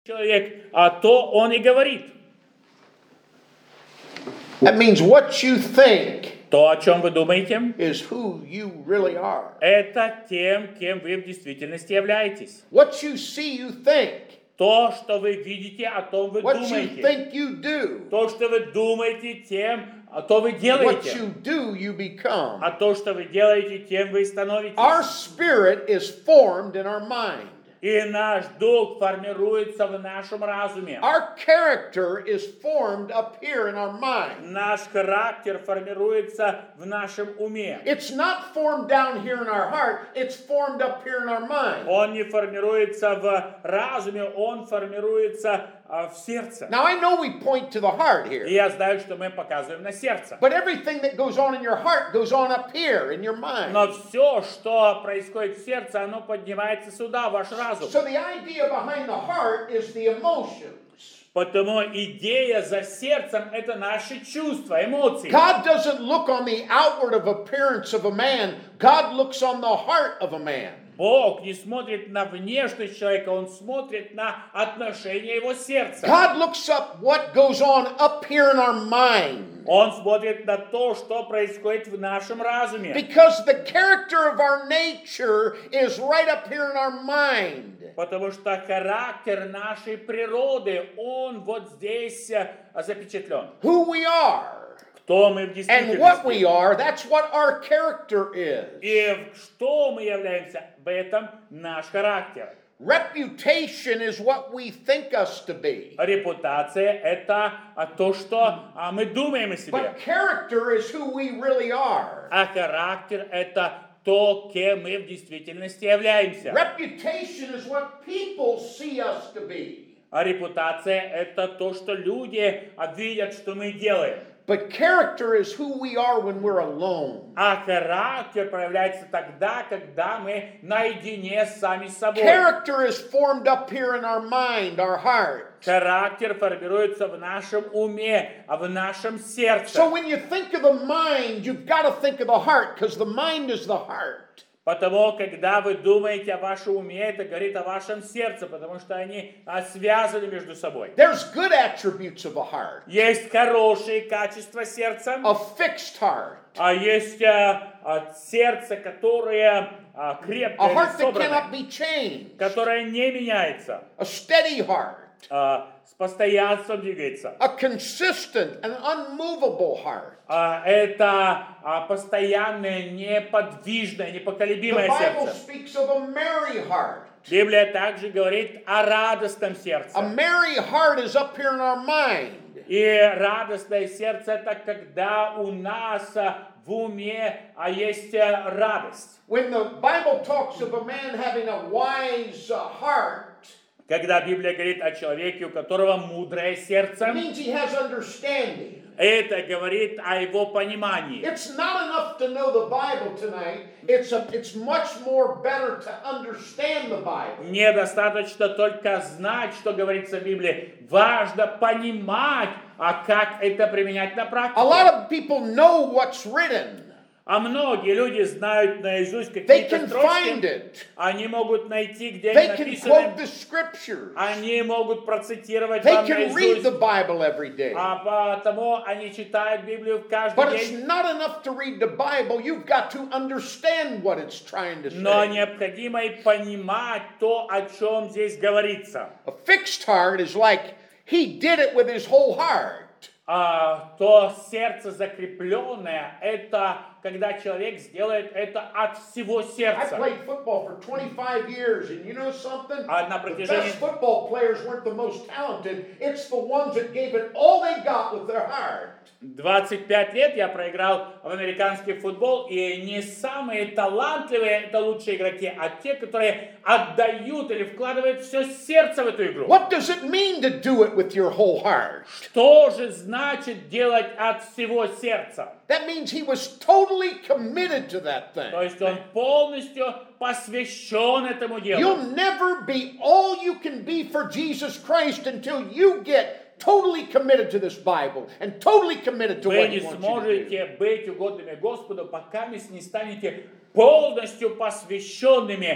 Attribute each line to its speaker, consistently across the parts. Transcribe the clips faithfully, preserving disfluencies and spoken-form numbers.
Speaker 1: человек, а то он и говорит.
Speaker 2: That means what you think
Speaker 1: То, о чем вы думаете,
Speaker 2: is who you really are.
Speaker 1: это тем, кем вы в действительности являетесь.
Speaker 2: What you see, you think.
Speaker 1: То, что вы видите, о том вы
Speaker 2: What you
Speaker 1: думаете.
Speaker 2: think you do.
Speaker 1: То, что вы думаете, тем, а то вы
Speaker 2: What
Speaker 1: делаете.
Speaker 2: you do, you become.
Speaker 1: А то, что вы делаете, тем вы становитесь.
Speaker 2: Our spirit is formed in our mind.
Speaker 1: И наш дух формируется в нашем разуме.
Speaker 2: Our character is formed up here in our mind.
Speaker 1: Наш характер формируется в нашем уме.
Speaker 2: It's not formed down here in our heart, it's formed up here in our mind.
Speaker 1: Он не формируется в разуме, он формируется а, в сердце.
Speaker 2: Now I know we point to the heart
Speaker 1: И
Speaker 2: here,
Speaker 1: я знаю, что мы показываем на сердце.
Speaker 2: but everything that goes on in your heart goes on up here in your mind.
Speaker 1: Но все, что происходит в сердце, оно поднимается сюда, в ваш разум.
Speaker 2: So the idea behind the heart is the emotions.
Speaker 1: Потому идея за сердцем – это наши чувства, эмоции.
Speaker 2: God doesn't look on the outward of appearance of a man. God looks on the heart of a man.
Speaker 1: Бог не смотрит на внешность человека, Он смотрит на отношение его сердца.
Speaker 2: God looks up what goes on up here in our mind.
Speaker 1: Он смотрит на то, что происходит в нашем разуме.
Speaker 2: Because the character of our nature is right up here in our mind.
Speaker 1: Потому что характер нашей природы, он вот здесь э, запечатлен.
Speaker 2: Who we are
Speaker 1: Кто мы в
Speaker 2: and what we
Speaker 1: действительности.
Speaker 2: are, that's what our character is.
Speaker 1: И что мы являемся, в этом наш характер.
Speaker 2: Reputation is what we think us to be.
Speaker 1: Репутация – это а, то, что а, мы думаем о себе.
Speaker 2: But character is who we really are.
Speaker 1: А характер – это то, кем мы в действительности являемся.
Speaker 2: Reputation is what people see us to be.
Speaker 1: А репутация – это то, что люди а, видят, что мы делаем.
Speaker 2: But character is who we are when we're alone.
Speaker 1: А характер проявляется тогда, когда мы наедине сами с собой.
Speaker 2: Character is formed up here in our mind, our heart.
Speaker 1: Характер формируется в нашем уме, а в нашем сердце.
Speaker 2: So when you think of the mind, you've got to think of the heart, because the mind is the heart.
Speaker 1: Потому, когда вы думаете о вашем уме, это говорит о вашем сердце, потому что они а, связаны между собой.
Speaker 2: There's good attributes of a heart.
Speaker 1: Есть хорошие качества сердца,
Speaker 2: A fixed heart.
Speaker 1: а есть а, а, сердце, которое а,
Speaker 2: A
Speaker 1: крепкое,
Speaker 2: heart that cannot
Speaker 1: собранное,
Speaker 2: be changed.
Speaker 1: которое не меняется,
Speaker 2: A steady heart.
Speaker 1: а, с постоянством двигается.
Speaker 2: A consistent and unmovable heart.
Speaker 1: А, это а, постоянное, неподвижное,
Speaker 2: The
Speaker 1: непоколебимое
Speaker 2: Bible
Speaker 1: сердце.
Speaker 2: speaks of a merry heart.
Speaker 1: Библия также говорит о радостном
Speaker 2: A
Speaker 1: сердце.
Speaker 2: merry heart is up here in our mind.
Speaker 1: И радостное сердце – это когда у нас а, в уме а, есть а, радость.
Speaker 2: When the Bible talks of a man having a wise uh, heart,
Speaker 1: Когда Библия говорит о человеке, у которого мудрое
Speaker 2: it
Speaker 1: сердце,
Speaker 2: means he has understanding.
Speaker 1: это говорит о его понимании.
Speaker 2: It's not enough to know the Bible tonight. It's a, it's much more better to understand the Bible.
Speaker 1: Недостаточно только знать, что говорится в Библии. Важно понимать, а как это применять на
Speaker 2: A
Speaker 1: практике.
Speaker 2: lot of people know what's written.
Speaker 1: А многие люди знают наизусть
Speaker 2: They
Speaker 1: какие-то
Speaker 2: can find
Speaker 1: строчки.
Speaker 2: it.
Speaker 1: Они могут найти, где
Speaker 2: They
Speaker 1: они
Speaker 2: can
Speaker 1: написаны.
Speaker 2: quote the scriptures.
Speaker 1: Они могут процитировать
Speaker 2: They
Speaker 1: вам
Speaker 2: can read the
Speaker 1: наизусть.
Speaker 2: Bible every day.
Speaker 1: А потому они читают Библию каждый
Speaker 2: But it's
Speaker 1: день.
Speaker 2: not enough to read the Bible. You've got to understand what it's trying to
Speaker 1: Но
Speaker 2: say.
Speaker 1: необходимо и понимать то, о чем здесь говорится.
Speaker 2: A fixed heart is like he did it with his whole heart.
Speaker 1: А, то сердце закрепленное, это когда человек сделает это от всего
Speaker 2: I
Speaker 1: сердца.
Speaker 2: played football for twenty-five years, and you know something?
Speaker 1: А на
Speaker 2: The
Speaker 1: протяжении
Speaker 2: best football players weren't the most talented. It's the ones that gave it all they got with their heart.
Speaker 1: двадцать пять лет я проиграл в американский футбол, и не самые талантливые это лучшие игроки, а те, которые отдают или вкладывают все сердце в эту игру.
Speaker 2: What does it mean to do it with your whole heart?
Speaker 1: Что же значит делать от всего сердца?
Speaker 2: That means he was totally committed to that thing.
Speaker 1: То есть он полностью посвящен этому делу.
Speaker 2: You'll never be all you can be for Jesus Christ until you get totally committed to this Bible and totally committed to
Speaker 1: Вы
Speaker 2: what
Speaker 1: не
Speaker 2: he wants you to do.
Speaker 1: сможете быть угодными Господу, пока вы не станете полностью посвященными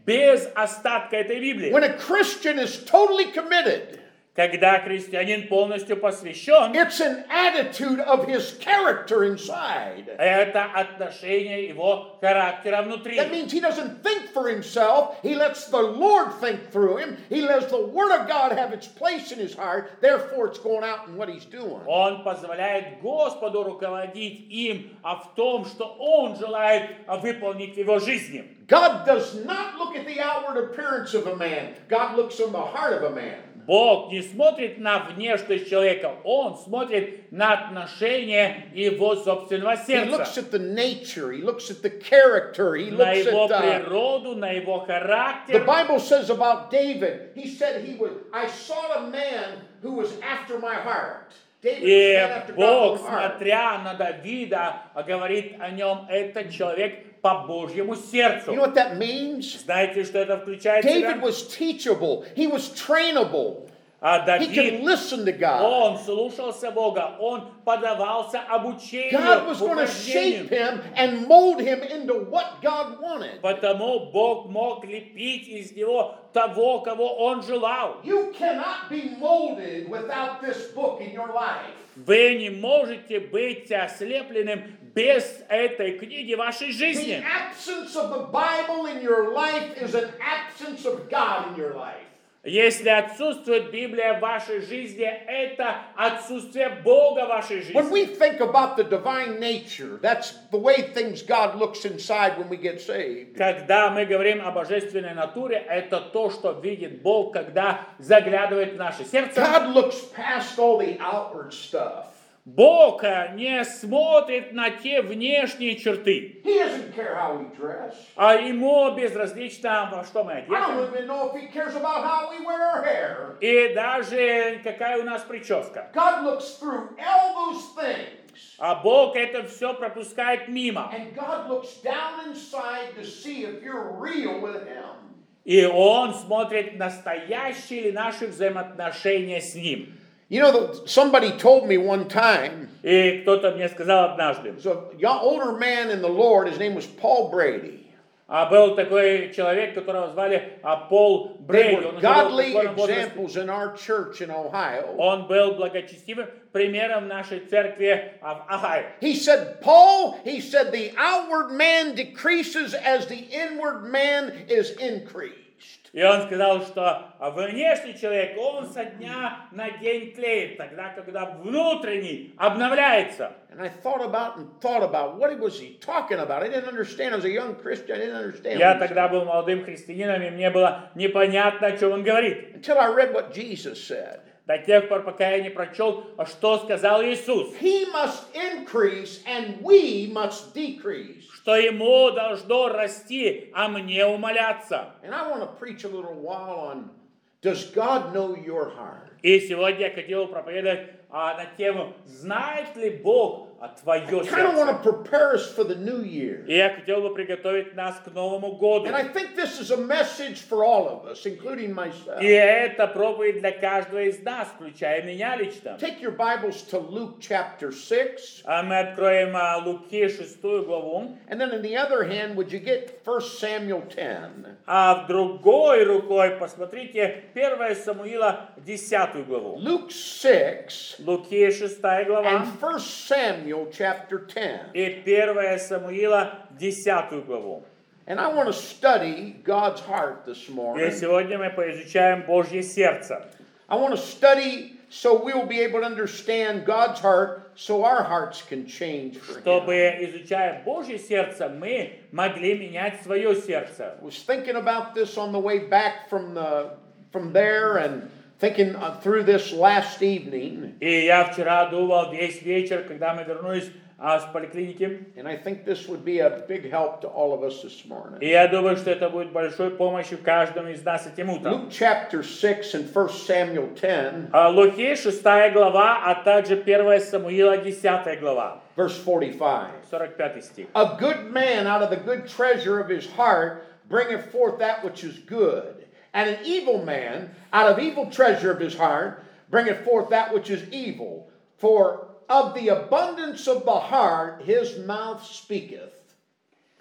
Speaker 1: без остатка этой Библии.
Speaker 2: When a Christian is totally committed,
Speaker 1: Когда христианин полностью посвящен,
Speaker 2: it's an attitude of his character inside.
Speaker 1: это отношение его характера внутри.
Speaker 2: That means he doesn't think for himself. He lets the Lord think through him. He lets the Word of God have its place in his heart. Therefore, it's going out in what he's doing.
Speaker 1: Он позволяет Господу руководить им, а в том, что Он желает выполнить в его жизни.
Speaker 2: God does not look at the outward appearance of a man. God looks on the heart of a man.
Speaker 1: Бог не смотрит на внешность человека, Он смотрит на отношение его собственного
Speaker 2: He looks
Speaker 1: сердца,
Speaker 2: at the nature. He looks at the character. He
Speaker 1: на
Speaker 2: looks
Speaker 1: его
Speaker 2: at uh,
Speaker 1: природу, на его
Speaker 2: the
Speaker 1: характер.
Speaker 2: Bible says about David. He said he was. I sought a man who was after my heart. David was a man
Speaker 1: И
Speaker 2: after
Speaker 1: Бог,
Speaker 2: God's own heart.
Speaker 1: смотря на Давида, говорит о нем, это человек по Божьему сердцу.
Speaker 2: You know what that means?
Speaker 1: Знаете, что это включает в
Speaker 2: David
Speaker 1: себя?
Speaker 2: was teachable. He was trainable.
Speaker 1: А
Speaker 2: He could
Speaker 1: Давид,
Speaker 2: listen to God.
Speaker 1: он слушался Бога, он подавался обучению,
Speaker 2: God was going to shape
Speaker 1: упражнению.
Speaker 2: him and mold him into what God wanted.
Speaker 1: Потому Бог мог лепить из него того, кого Он желал.
Speaker 2: You cannot be molded without this book in your life.
Speaker 1: Вы не можете быть ослепленным без этой книги в вашей
Speaker 2: The
Speaker 1: жизни.
Speaker 2: absence of the Bible in your life is an absence of God in your life.
Speaker 1: Если отсутствует Библия в вашей жизни, это отсутствие Бога в вашей
Speaker 2: When we
Speaker 1: жизни.
Speaker 2: think about the divine nature, that's the way things God looks inside when we get saved.
Speaker 1: Когда мы говорим о божественной натуре, это то, что видит Бог, когда заглядывает в наше сердце.
Speaker 2: God looks past all the outward stuff.
Speaker 1: Бог не смотрит на те внешние черты,
Speaker 2: He doesn't care how we dress.
Speaker 1: а Ему безразлично, во что мы
Speaker 2: I
Speaker 1: одеты.
Speaker 2: don't even know if He cares about how we wear our hair.
Speaker 1: И даже какая у нас прическа.
Speaker 2: God looks through all those things.
Speaker 1: А Бог это все пропускает мимо.
Speaker 2: And God looks down inside to see if you're real with Him.
Speaker 1: И Он смотрит, настоящие ли наши взаимоотношения с Ним.
Speaker 2: You know, somebody told me one time,
Speaker 1: И кто-то мне сказал однажды,
Speaker 2: there's a young, older man in the Lord, his name was Paul Brady.
Speaker 1: а был такой человек, которого звали а, Пол
Speaker 2: They
Speaker 1: Брейди.
Speaker 2: were
Speaker 1: Он,
Speaker 2: godly
Speaker 1: уже был в возрасте.
Speaker 2: examples in our church in Ohio.
Speaker 1: Он был благочестивым примером нашей церкви а, в Огайо.
Speaker 2: He said, Paul, he said, the outward man decreases as the inward man is increased.
Speaker 1: И он сказал, что внешний человек, он со дня на день тлеет, тогда, когда внутренний обновляется.
Speaker 2: And I thought about and thought about what was he talking about. I didn't understand. I was a young Christian. I didn't understand.
Speaker 1: Я
Speaker 2: what he
Speaker 1: тогда
Speaker 2: said.
Speaker 1: был молодым христианином, и мне было непонятно, о чем он говорит.
Speaker 2: Until I read what Jesus said.
Speaker 1: До тех пор, пока я не прочел, что сказал Иисус.
Speaker 2: He must increase and we must decrease.
Speaker 1: Что ему должно расти, а мне умаляться.
Speaker 2: And I want to preach a little while on, does God know your heart?
Speaker 1: И сегодня я хотел проповедовать а, на тему, знает ли Бог а, твое
Speaker 2: I kind of want
Speaker 1: сердце.
Speaker 2: to prepare us for the new year.
Speaker 1: И я хотел бы приготовить нас к Новому году.
Speaker 2: And I think this is a message for all of us, including myself.
Speaker 1: И это проповедь для каждого из нас, включая меня лично.
Speaker 2: Take your Bibles to Luke chapter six.
Speaker 1: А мы откроем а, Луки шестую главу,
Speaker 2: And then in the other hand, would you get First Samuel ten?
Speaker 1: а в другой рукой посмотрите первое Самуила десятую главу.
Speaker 2: Luke six
Speaker 1: Луки шестая глава
Speaker 2: and First Samuel chapter ten.
Speaker 1: и первое Самуила десятую главу.
Speaker 2: And I want to study God's heart this
Speaker 1: И
Speaker 2: morning.
Speaker 1: сегодня мы поизучаем Божье сердце.
Speaker 2: I want to study so we'll be able to understand God's heart so our hearts can change for Him.
Speaker 1: Чтобы, изучая Божье сердце, мы могли менять свое сердце.
Speaker 2: I was thinking about this on the way back from the from there and thinking uh, through this last evening.
Speaker 1: И я вчера думал весь вечер, когда мы вернулись а, с поликлиники.
Speaker 2: And I think this would be a big help to all of us this morning.
Speaker 1: И я думаю, что это будет большой помощью каждому из нас этим утром.
Speaker 2: Luke chapter six and First Samuel ten,
Speaker 1: А, Луки шестая глава, а также первое Самуила десятая глава,
Speaker 2: verse forty-five.
Speaker 1: сорок пятый стих.
Speaker 2: A good man out of the good treasure of his heart bringeth forth that which is good. And an evil man out of evil treasure of his heart bringeth forth that which is evil. For of the abundance of the heart his mouth speaketh.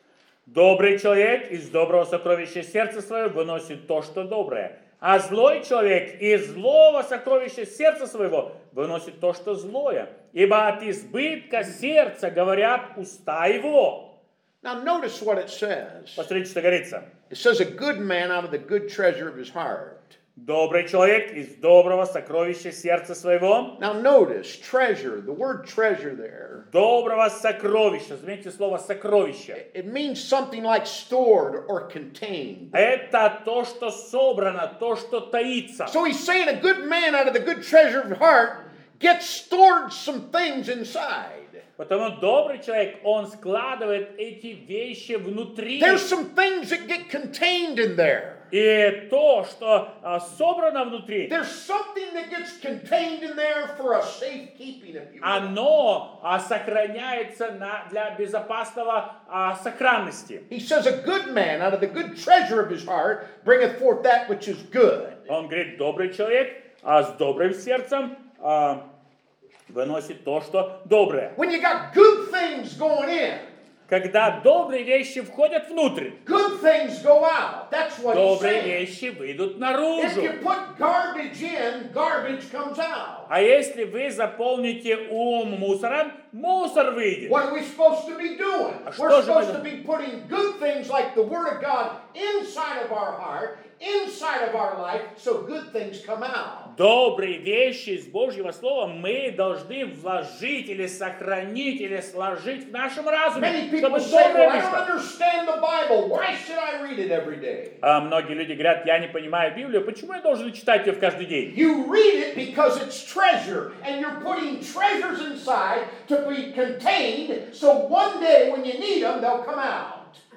Speaker 1: Добрый человек из доброго сокровища сердца своего выносит то, что доброе. А злой человек из злого сокровища сердца своего выносит то, что злое. Ибо от избытка сердца говорят уста его.
Speaker 2: Now notice what it says.
Speaker 1: Посмотрите, что говорится.
Speaker 2: It says a good man out of the good treasure of his heart.
Speaker 1: Добрый человек из доброго сокровища сердца своего.
Speaker 2: Now notice, treasure, the word treasure there.
Speaker 1: Доброго сокровища. Заметьте слово сокровище.
Speaker 2: It means something like stored or contained.
Speaker 1: Это то, что собрано, то, что таится.
Speaker 2: So he's saying a good man out of the good treasure of his heart gets stored some things inside.
Speaker 1: Потому добрый человек, он складывает эти вещи внутри.
Speaker 2: There's some things that get contained in there.
Speaker 1: И то, что а, собрано внутри,
Speaker 2: There's something that gets contained in there for a safekeeping, if you will.
Speaker 1: оно а, сохраняется на, для безопасного а, сохранности.
Speaker 2: He says a good man out of the good treasure of his heart bringeth forth that which is good.
Speaker 1: Он говорит, добрый человек а, с добрым сердцем а, выносит то, что доброе.
Speaker 2: When you got good things going in,
Speaker 1: Когда добрые вещи входят внутрь,
Speaker 2: good things go out. That's what he's
Speaker 1: добрые
Speaker 2: saying.
Speaker 1: вещи выйдут
Speaker 2: If
Speaker 1: наружу.
Speaker 2: you put garbage in, garbage comes out.
Speaker 1: А если вы заполните ум мусором, мусор выйдет.
Speaker 2: What are we supposed to be doing?
Speaker 1: А
Speaker 2: We're
Speaker 1: что же мы
Speaker 2: supposed to be putting good things like the Word of God inside of our heart, inside of our life, so good things come out.
Speaker 1: Добрые вещи из Божьего Слова мы должны вложить или сохранить, или сложить в нашем разуме,
Speaker 2: Many
Speaker 1: чтобы
Speaker 2: people say,
Speaker 1: доброе
Speaker 2: well, I don't
Speaker 1: вышло.
Speaker 2: understand the Bible. Why should I read it every day?
Speaker 1: А многие люди говорят, я не понимаю Библию, почему я должен читать ее в каждый день?
Speaker 2: You read it because it's treasure, and you're putting treasures inside to be contained, so one day when you need them, they'll come out.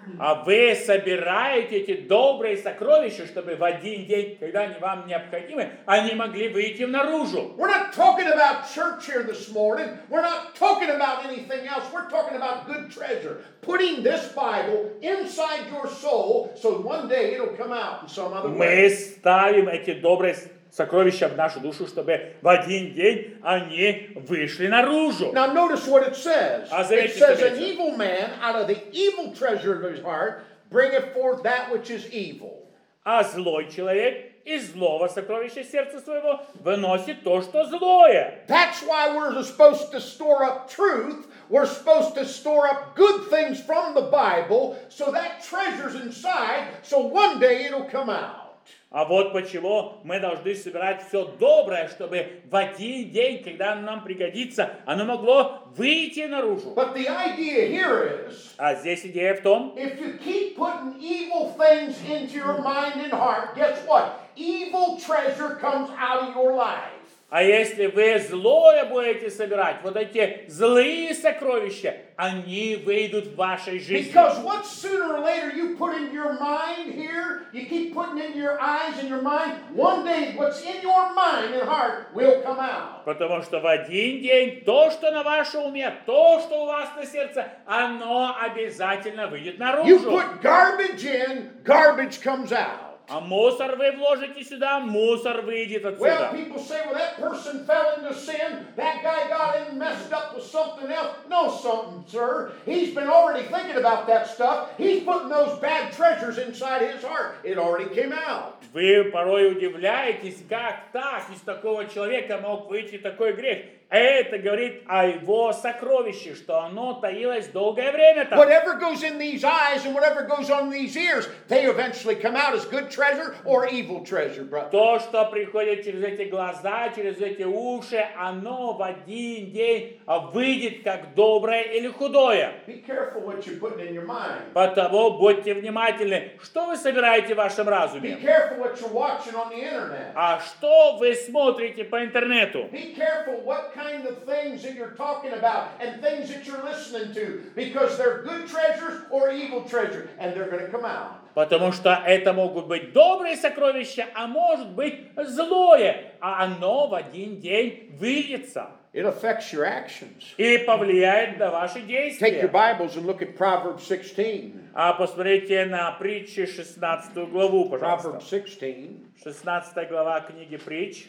Speaker 1: А вы собираете эти добрые сокровища, чтобы в один день, когда они вам необходимы, они могли выйти наружу.
Speaker 2: We're not talking about church here this morning. We're not talking about anything else. We're talking about good treasure. Putting this Bible inside your soul so one day it'll come out in some other
Speaker 1: Мы
Speaker 2: way.
Speaker 1: ставим эти добрые сокровища в нашу душу, чтобы в один день они вышли наружу.
Speaker 2: Now notice what it says.
Speaker 1: А
Speaker 2: It
Speaker 1: заметьте,
Speaker 2: says
Speaker 1: что
Speaker 2: an
Speaker 1: говорится.
Speaker 2: evil man out of the evil treasure of his heart bringeth forth that which is evil.
Speaker 1: А злой человек из злого сокровища сердца своего выносит то, что злое.
Speaker 2: That's why we're supposed to store up truth. We're supposed to store up good things from the Bible so that treasure's inside so one day it'll come out.
Speaker 1: А вот почему мы должны собирать все доброе, чтобы в один день, когда оно нам пригодится, оно могло выйти наружу.
Speaker 2: But the idea here is,
Speaker 1: А здесь идея в том,
Speaker 2: if you keep putting evil things into your mind and heart, guess what? Evil treasure comes out of your life.
Speaker 1: а если вы злое будете собирать, вот эти злые сокровища, они выйдут в вашей жизни.
Speaker 2: Because what sooner or later you put in your mind here, you keep putting into your eyes and your mind, one day what's in your mind and heart will come out.
Speaker 1: Потому что в один день то, что на вашем уме, то, что у вас на сердце, оно обязательно выйдет
Speaker 2: You
Speaker 1: наружу.
Speaker 2: put garbage in, garbage comes out.
Speaker 1: А мусор вы вложите сюда, мусор выйдет
Speaker 2: Well,
Speaker 1: отсюда.
Speaker 2: people say, well, that person fell into sin. That guy got in and messed up with something else. No, something, sir. He's been already thinking about that stuff. He's putting those bad treasures inside his heart. It already came out.
Speaker 1: Вы порой удивляетесь, как так из такого человека мог выйти такой грех. Это говорит о его сокровище, что оно таилось долгое время там.
Speaker 2: Whatever goes in these eyes and whatever goes on these ears, they eventually come out as good treasure or evil treasure, brother.
Speaker 1: То, что приходит через эти глаза, через эти уши, оно в один день выйдет как доброе или худое.
Speaker 2: Be careful what you're putting in your mind.
Speaker 1: Потому будьте внимательны, что вы собираете в вашем
Speaker 2: Be
Speaker 1: разуме,
Speaker 2: careful what you're watching on the internet.
Speaker 1: а что вы смотрите по интернету.
Speaker 2: Be careful what kind of things that you're talking about and things that you're listening to, because they're good treasures or evil treasures, and they're going to come out.
Speaker 1: Потому что это могут быть добрые сокровища, а может быть злое, а оно в один день выльется
Speaker 2: It affects your actions.
Speaker 1: и повлияет на ваши
Speaker 2: Take your
Speaker 1: действия.
Speaker 2: Bibles and look at Proverbs sixteen.
Speaker 1: А посмотрите на притчи шестнадцатую главу, пожалуйста.
Speaker 2: Proverbs sixteen.
Speaker 1: шестнадцатая глава книги притч.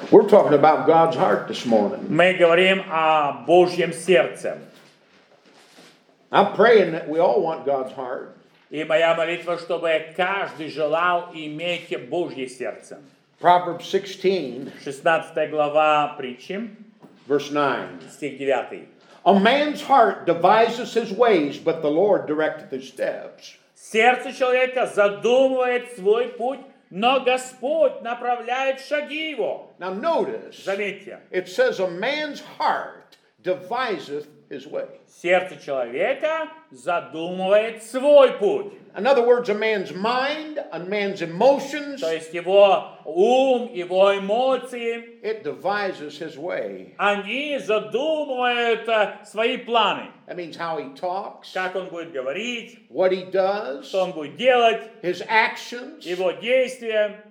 Speaker 2: We're talking about God's heart this morning.
Speaker 1: Мы говорим о Божьем сердце.
Speaker 2: I'm praying that we all want God's heart.
Speaker 1: И моя молитва, чтобы каждый желал иметь Божье сердце.
Speaker 2: Proverbs sixteen,
Speaker 1: шестнадцатая глава притчи,
Speaker 2: verse nine.
Speaker 1: стих девятый.
Speaker 2: A man's heart devises his ways, but the Lord directeth his steps.
Speaker 1: Сердце человека задумывает свой путь, но Господь направляет шаги его.
Speaker 2: Now notice,
Speaker 1: Заметьте,
Speaker 2: it says a man's heart deviseth his way.
Speaker 1: сердце человека задумывает свой путь.
Speaker 2: In other words, a man's mind, a man's emotions,
Speaker 1: То есть его ум, его эмоции,
Speaker 2: it devises his way.
Speaker 1: они задумывают э, свои планы.
Speaker 2: That means how he talks,
Speaker 1: Как он будет говорить,
Speaker 2: what he does,
Speaker 1: что он будет делать,
Speaker 2: his actions.
Speaker 1: его действия.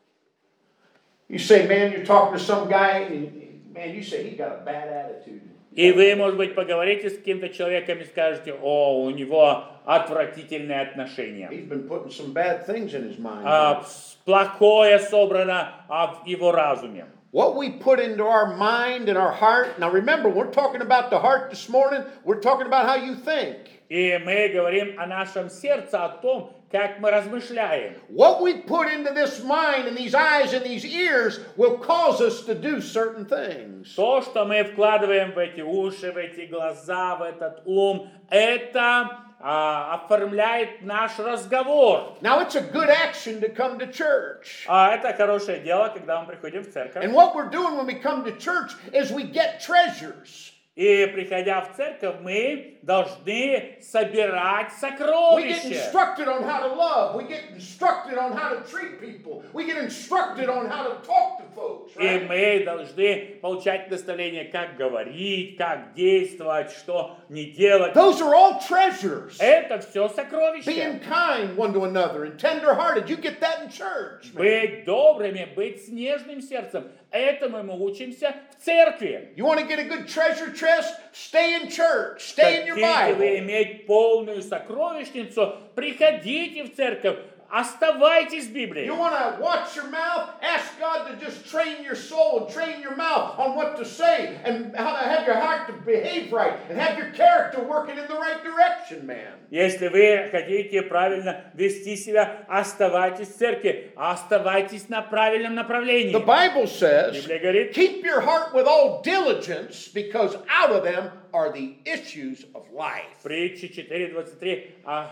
Speaker 2: You say, man, you're talking to some guy, and man, you say he got a bad attitude.
Speaker 1: И вы, может быть, поговорите с каким-то человеком и скажете: о, у него отвратительные отношения.
Speaker 2: He's been putting some bad things in his mind.
Speaker 1: А, плохое собрано а, в его разуме.
Speaker 2: What we put into our mind and our heart. Now remember, we're talking about the heart this morning. We're talking about how you think.
Speaker 1: И мы говорим о нашем сердце, о том, как мы размышляем.
Speaker 2: What we put into this mind and these eyes and these ears will cause us to do certain things.
Speaker 1: То, что мы вкладываем в эти уши, в эти глаза, в этот ум, это а, оформляет наш разговор.
Speaker 2: Now it's a good action to come to church.
Speaker 1: А это хорошее дело, когда мы приходим в церковь.
Speaker 2: And what we're doing when we come to church is we get treasures.
Speaker 1: И приходя в церковь, мы должны собирать
Speaker 2: We get
Speaker 1: сокровища.
Speaker 2: instructed on how to love. We get instructed on how to treat people. We get instructed on how to talk to folks.
Speaker 1: И
Speaker 2: Right?
Speaker 1: мы должны получать наставление, как говорить, как действовать, что не делать.
Speaker 2: Those are all treasures.
Speaker 1: Это все сокровища.
Speaker 2: Being kind one to another and tender-hearted. You get that in church. man.
Speaker 1: Быть добрыми, быть с нежным сердцем. Этому мы учимся в церкви.
Speaker 2: You want to get a good treasure chest? Stay in church. Stay in your
Speaker 1: Хотите вы
Speaker 2: Bible.
Speaker 1: иметь полную сокровищницу, приходите в церковь, оставайтесь в Библии.
Speaker 2: You want to watch your mouth? Ask God to just train your soul and train your mouth on what to say and how to have your heart to behave right and have your character working in the right direction, man.
Speaker 1: Если вы хотите правильно вести себя, оставайтесь в церкви, оставайтесь на правильном направлении.
Speaker 2: The Bible says,
Speaker 1: Библия говорит:
Speaker 2: keep your heart with all diligence because out of them are the issues of life.
Speaker 1: Притча четыре двадцать три. А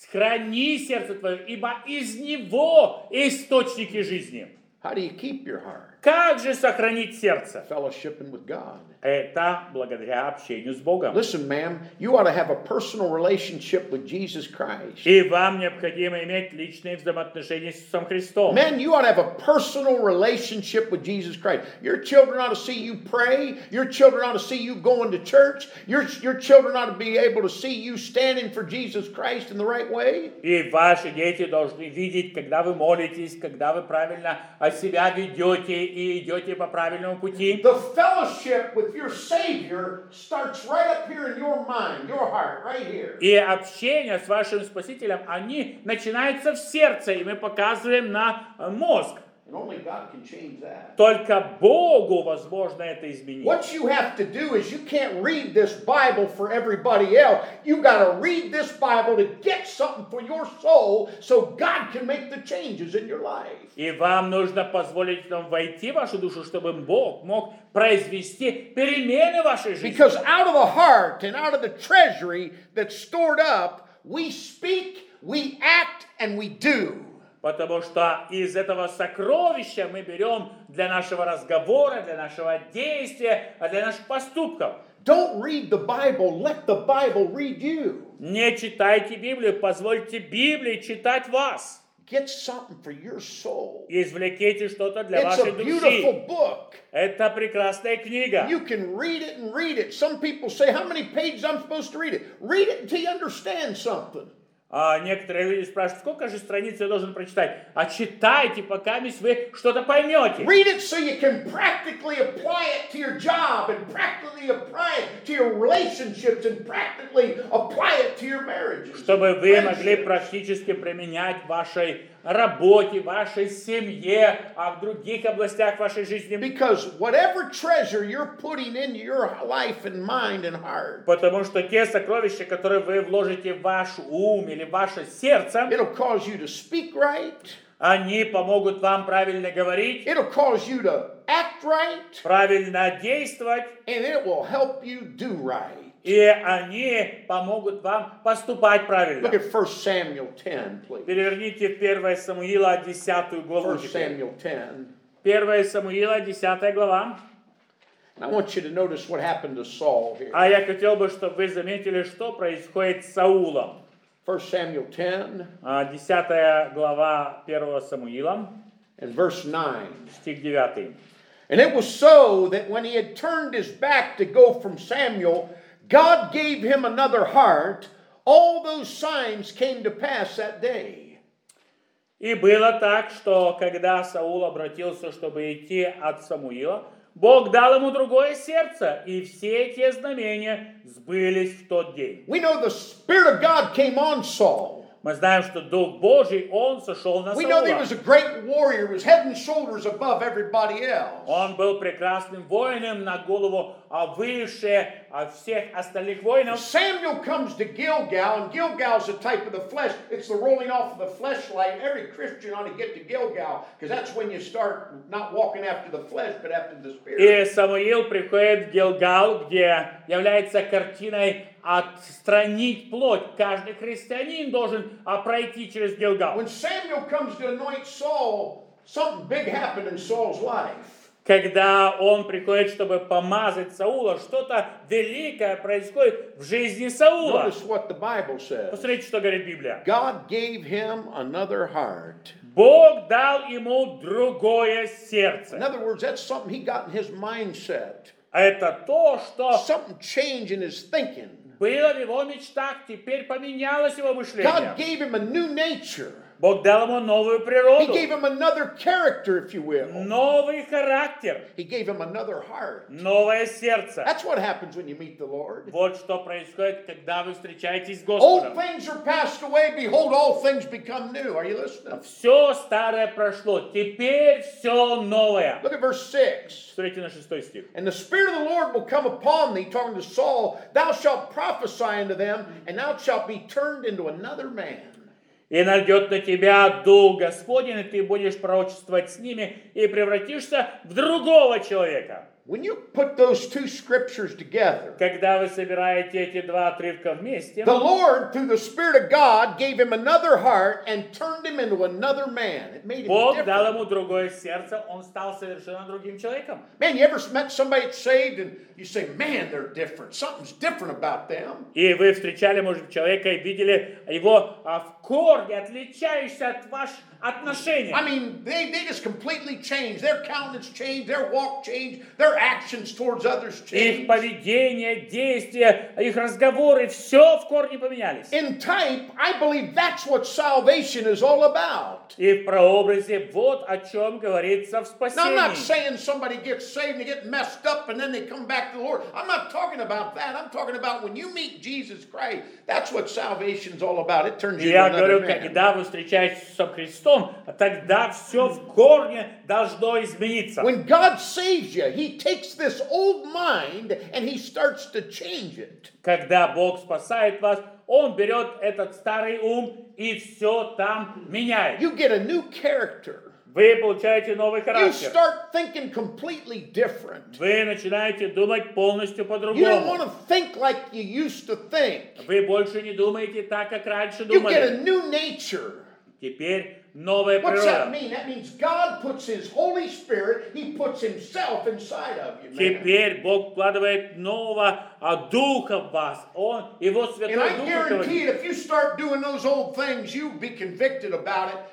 Speaker 1: храни сердце твое, ибо из него источники жизни.
Speaker 2: How do you keep your heart?
Speaker 1: Как же сохранить сердце?
Speaker 2: Fellowshipping with God.
Speaker 1: Это благодаря общению с Богом.
Speaker 2: Listen, ma'am, you ought to have a personal relationship with Jesus Christ.
Speaker 1: И вам необходимо иметь личные взаимоотношения с Иисусом Христом.
Speaker 2: Man, you ought to have a personal relationship with Jesus Christ. Your children ought to see you pray. Your children ought to see you going to church. Your, your children ought to be able to see you standing for Jesus Christ in the right way.
Speaker 1: И ваши дети должны видеть, когда вы молитесь, когда вы правильно себя ведете и идете по правильному пути.
Speaker 2: The fellowship with your Savior starts right up here in your mind, your heart, right here.
Speaker 1: И общение с вашим Спасителем, они начинаются в сердце, и мы показываем на мозг.
Speaker 2: And only God can change that.
Speaker 1: Только Богу возможно это изменить.
Speaker 2: What you have to do is you can't read this Bible for everybody else. You got to read this Bible to get something for your soul so God can make the changes in your life.
Speaker 1: И вам нужно позволить нам войти в вашу душу, чтобы Бог мог произвести перемены в вашей жизни.
Speaker 2: Because out of the heart and out of the treasury that's stored up, we speak, we act, and we do.
Speaker 1: Потому что из этого сокровища мы берем для нашего разговора, для нашего действия, для наших поступков.
Speaker 2: Don't read the Bible, let the Bible read you.
Speaker 1: Не читайте Библию, позвольте Библии читать вас.
Speaker 2: Get something for your soul.
Speaker 1: Извлеките что-то для
Speaker 2: It's
Speaker 1: вашей
Speaker 2: a beautiful
Speaker 1: души.
Speaker 2: book.
Speaker 1: Это прекрасная книга.
Speaker 2: You can read it and read it. Some people say, how many pages I'm supposed to read it? Read it until you understand something.
Speaker 1: А некоторые люди спрашивают, сколько же страниц я должен прочитать? А читайте, пока вы что-то поймете.
Speaker 2: Read it so you can practically apply it to your job and practically apply it to your relationships and practically apply it to your marriages.
Speaker 1: Чтобы вы могли практически применять в вашей работе, в вашей семье, а в других областях вашей жизни.
Speaker 2: Because whatever treasure you're putting into your life and mind and heart,
Speaker 1: Потому что те сокровища, которые вы вложите в ваш ум или в ваше сердце,
Speaker 2: it'll cause you to speak right.
Speaker 1: они помогут вам правильно говорить,
Speaker 2: It'll cause you to act right.
Speaker 1: правильно действовать,
Speaker 2: And it will help you do right.
Speaker 1: и они помогут вам поступать
Speaker 2: Look
Speaker 1: правильно.
Speaker 2: at First Samuel ten, please.
Speaker 1: Переверните в первое Самуила десятую главу
Speaker 2: First
Speaker 1: теперь.
Speaker 2: Samuel ten.
Speaker 1: первое Самуила десятая глава.
Speaker 2: And I want you to notice what happened to Saul here.
Speaker 1: А я хотел бы, чтобы вы заметили, что происходит с Саулом.
Speaker 2: First Samuel ten
Speaker 1: А, десятая глава первого Самуила,
Speaker 2: and verse nine.
Speaker 1: стих девятый.
Speaker 2: And it was so that when he had turned his back to go from Samuel, God gave him another heart. All those signs came to pass that day.
Speaker 1: И было так, что когда Саул обратился, чтобы идти от Самуила, Бог дал ему другое сердце, и все те знамения сбылись в тот день.
Speaker 2: We know the Spirit of God came on Saul.
Speaker 1: Мы знаем, что Дух Божий, Он сошел на
Speaker 2: We know that he
Speaker 1: Саула.
Speaker 2: was a great warrior, was head and shoulders above everybody else.
Speaker 1: Он был прекрасным воином на голову, а выше а всех остальных воинов.
Speaker 2: Samuel comes to Gilgal, and Gilgal's the type of the flesh. It's the rolling off of the fleshlight. Every Christian ought to get to Gilgal, because that's when you start not walking after the flesh, but after the Spirit.
Speaker 1: И Самуил приходит в Гилгал, где является картиной отстранить плоть. Каждый христианин должен а, пройти через Гилгал.
Speaker 2: When Samuel comes to anoint Saul, something big happened in Saul's life.
Speaker 1: Когда он приходит, чтобы помазать Саула, что-то великое происходит в жизни Саула.
Speaker 2: Notice what the Bible says.
Speaker 1: Посмотрите, что говорит Библия.
Speaker 2: God gave him another heart.
Speaker 1: Бог дал ему другое сердце.
Speaker 2: In other words, that's something he got in his mindset.
Speaker 1: А это то, что
Speaker 2: Something changed in his thinking.
Speaker 1: было в его мечтах, теперь поменялось его мышление.
Speaker 2: God gave him a new nature.
Speaker 1: Бог дал ему новую
Speaker 2: He
Speaker 1: природу,
Speaker 2: gave him another character, if you will.
Speaker 1: новый характер,
Speaker 2: He gave him another heart.
Speaker 1: новое сердце.
Speaker 2: That's what happens when you meet the Lord.
Speaker 1: Вот что происходит, когда вы встречаетесь с
Speaker 2: Old
Speaker 1: Господом.
Speaker 2: things are passed away. Behold, all things become new. Are you listening?
Speaker 1: Все старое прошло, теперь все новое.
Speaker 2: Look at verse six.
Speaker 1: Смотрите на шестой стих.
Speaker 2: And the Spirit of the Lord will come upon thee, talking to Saul. Thou shalt prophesy unto them, and thou shalt be turned into another man.
Speaker 1: И найдет на тебя Дух Господень, и ты будешь пророчествовать с ними, и превратишься в другого человека.
Speaker 2: When you put those two scriptures together,
Speaker 1: Когда вы собираете эти два отрывка вместе,
Speaker 2: the Lord, through the Spirit of God, gave him another heart and turned him into another man. It made him
Speaker 1: Бог дал
Speaker 2: different.
Speaker 1: ему другое сердце, он стал совершенно другим человеком.
Speaker 2: Man, you ever met somebody that's saved and you say, man, they're different. Something's different about them.
Speaker 1: И вы встречали, может, человека и видели его а, в корне отличающийся от ваших отношений.
Speaker 2: I mean, they, they just completely changed. Their countenance changed, their walk changed, their actions towards others
Speaker 1: Их
Speaker 2: changed.
Speaker 1: поведение, действия, их разговоры, все в корне поменялись.
Speaker 2: In type, I believe that's what salvation is all about.
Speaker 1: И в прообразе вот о чем говорится в
Speaker 2: Now, I'm not
Speaker 1: спасении.
Speaker 2: saying somebody gets saved and they get messed up and then they come back to the Lord. I'm not talking about that. I'm talking about when you meet Jesus Christ, that's what salvation's all about. It turns you
Speaker 1: Я
Speaker 2: into another
Speaker 1: говорю,
Speaker 2: man.
Speaker 1: когда вы встречаетесь со Христом, тогда все в корне должно измениться.
Speaker 2: When God saves you, He takes this old mind and He starts to change it.
Speaker 1: Когда Бог спасает вас, Он берет этот старый ум и все там меняет.
Speaker 2: You get a new character.
Speaker 1: Вы получаете новый
Speaker 2: You
Speaker 1: характер.
Speaker 2: start thinking completely different.
Speaker 1: Вы начинаете думать полностью
Speaker 2: You don't
Speaker 1: по-другому.
Speaker 2: want to think like you used to think.
Speaker 1: Вы больше не думаете так, как раньше
Speaker 2: You get a
Speaker 1: думали.
Speaker 2: new nature.
Speaker 1: Теперь новая
Speaker 2: What's that
Speaker 1: природа.
Speaker 2: mean? That means God puts His Holy Spirit, He puts Himself inside of you, man.
Speaker 1: Теперь Бог вкладывает нового а, духа в вас. Он, Его
Speaker 2: And
Speaker 1: Святой
Speaker 2: I
Speaker 1: Дух.
Speaker 2: guarantee
Speaker 1: руководит.
Speaker 2: it, if you start doing those old things, you'll be convicted about it.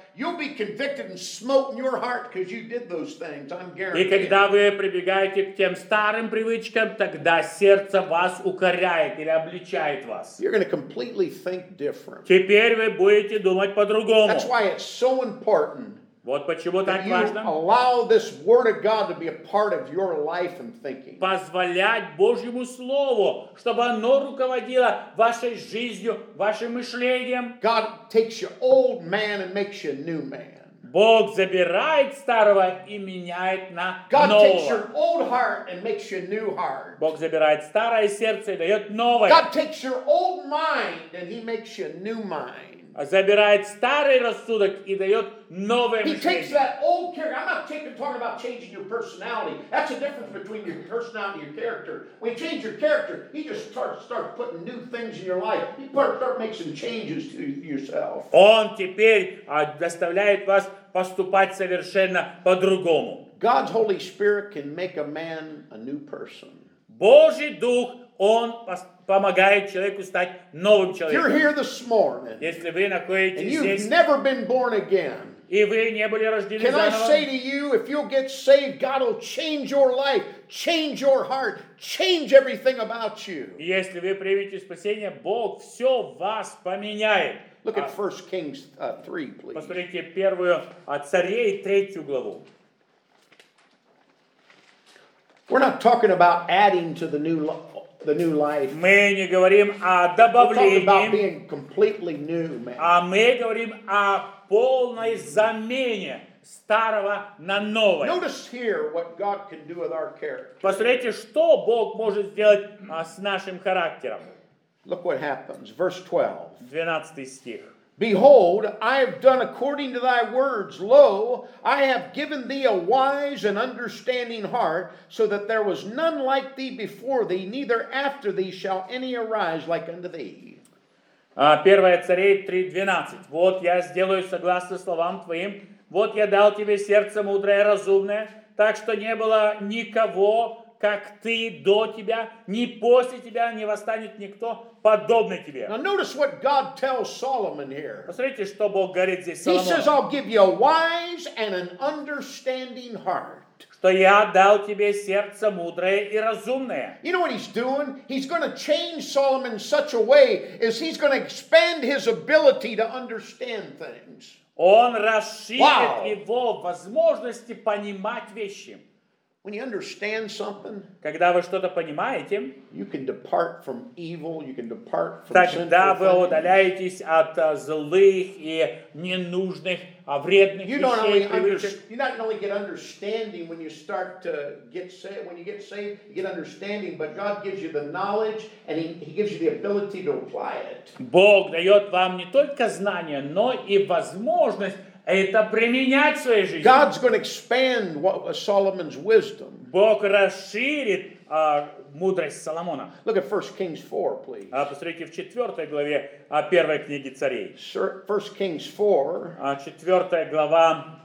Speaker 2: you'll be convicted and smote in your heart because you did those things. I'm
Speaker 1: И
Speaker 2: guaranteed.
Speaker 1: когда вы прибегаете к тем старым привычкам, тогда сердце вас укоряет или обличает вас.
Speaker 2: You're going to completely think different.
Speaker 1: Теперь вы будете думать по-другому.
Speaker 2: That's why it's so important
Speaker 1: Вот почему
Speaker 2: that
Speaker 1: так
Speaker 2: you
Speaker 1: важно
Speaker 2: allow this Word of God to be a part of your life and thinking.
Speaker 1: позволять Божьему Слову, чтобы оно руководило вашей жизнью, вашим мышлением.
Speaker 2: God takes your old man and makes you a new man.
Speaker 1: Бог забирает старого и меняет на
Speaker 2: God takes
Speaker 1: нового.
Speaker 2: your old heart and makes you a new heart.
Speaker 1: Бог забирает старое сердце и дает новое.
Speaker 2: God takes your old mind and He makes you a new mind.
Speaker 1: Забирает старый рассудок и дает новое
Speaker 2: He takes
Speaker 1: мышление.
Speaker 2: that old character. I'm not taking, talking about changing your personality. That's the difference between your personality and your character. When you change your character, He just starts start putting new things in your life. He start, start making some changes to yourself.
Speaker 1: Он теперь а, заставляет вас поступать совершенно по-другому.
Speaker 2: God's Holy Spirit can make a man a new person.
Speaker 1: Божий Дух, Он пос- помогает человеку стать новым
Speaker 2: If you're
Speaker 1: человеком.
Speaker 2: here this morning
Speaker 1: Если вы
Speaker 2: and
Speaker 1: находитесь
Speaker 2: you've
Speaker 1: здесь,
Speaker 2: never been born again,
Speaker 1: и вы не были рождены
Speaker 2: can I say
Speaker 1: заново,
Speaker 2: to you, if you'll get saved, God will change your life, change your heart, change everything about you.
Speaker 1: если вы примете спасение, Бог все вас поменяет.
Speaker 2: Look
Speaker 1: А,
Speaker 2: at First Kings uh, three, please.
Speaker 1: Посмотрите первую от Царей, третью главу.
Speaker 2: We're not talking about adding to the new li- the new life.
Speaker 1: Мы не говорим о
Speaker 2: We're talking about
Speaker 1: добавлении,
Speaker 2: being completely new, man.
Speaker 1: а мы говорим о полной замене старого на новое.
Speaker 2: Notice here what God can do with our character.
Speaker 1: Посмотрите, что Бог может сделать а, с нашим характером.
Speaker 2: Look what happens. Verse twelve.
Speaker 1: двенадцатый стих.
Speaker 2: Behold, I have done according to thy words. Lo, I have given thee a wise and understanding heart, so that there was none like thee before thee, neither after thee shall any arise like unto thee.
Speaker 1: А, первое Царей три двенадцать. Вот я сделаю согласно словам твоим, вот я дал тебе сердце мудрое и разумное, так что не было никого, как ты до тебя, ни после тебя не восстанет никто, подобный тебе.
Speaker 2: Now notice what God tells Solomon here.
Speaker 1: Посмотрите, что Бог говорит здесь
Speaker 2: He says,
Speaker 1: Соломону.
Speaker 2: I'll give you a wise and an understanding heart.
Speaker 1: Что я дал тебе сердце мудрое и разумное.
Speaker 2: You know what he's doing? He's going to change Solomon in such a way as he's going to expand his ability to understand things.
Speaker 1: Он расширит
Speaker 2: Wow.
Speaker 1: его возможности понимать вещи.
Speaker 2: When you understand something,
Speaker 1: Когда вы что-то понимаете,
Speaker 2: you can depart from evil, you can depart from
Speaker 1: тогда вы
Speaker 2: sinful things.
Speaker 1: удаляетесь от а, злых и ненужных, а, вредных
Speaker 2: You don't only
Speaker 1: вещей,
Speaker 2: under,
Speaker 1: привычек.
Speaker 2: you not only get understanding when you start to get saved, when you get saved, you get understanding, but God gives you the knowledge and He, he gives you the ability to apply it.
Speaker 1: Бог дает вам не только знания, но и возможность это применять в своей жизни.
Speaker 2: God's going to expand what was Solomon's wisdom.
Speaker 1: Бог расширит а, мудрость Соломона.
Speaker 2: Look at First Kings four, please.
Speaker 1: А, посмотрите в четвертой главе а, первой книги Царей.
Speaker 2: First Kings four,
Speaker 1: А, четвертая глава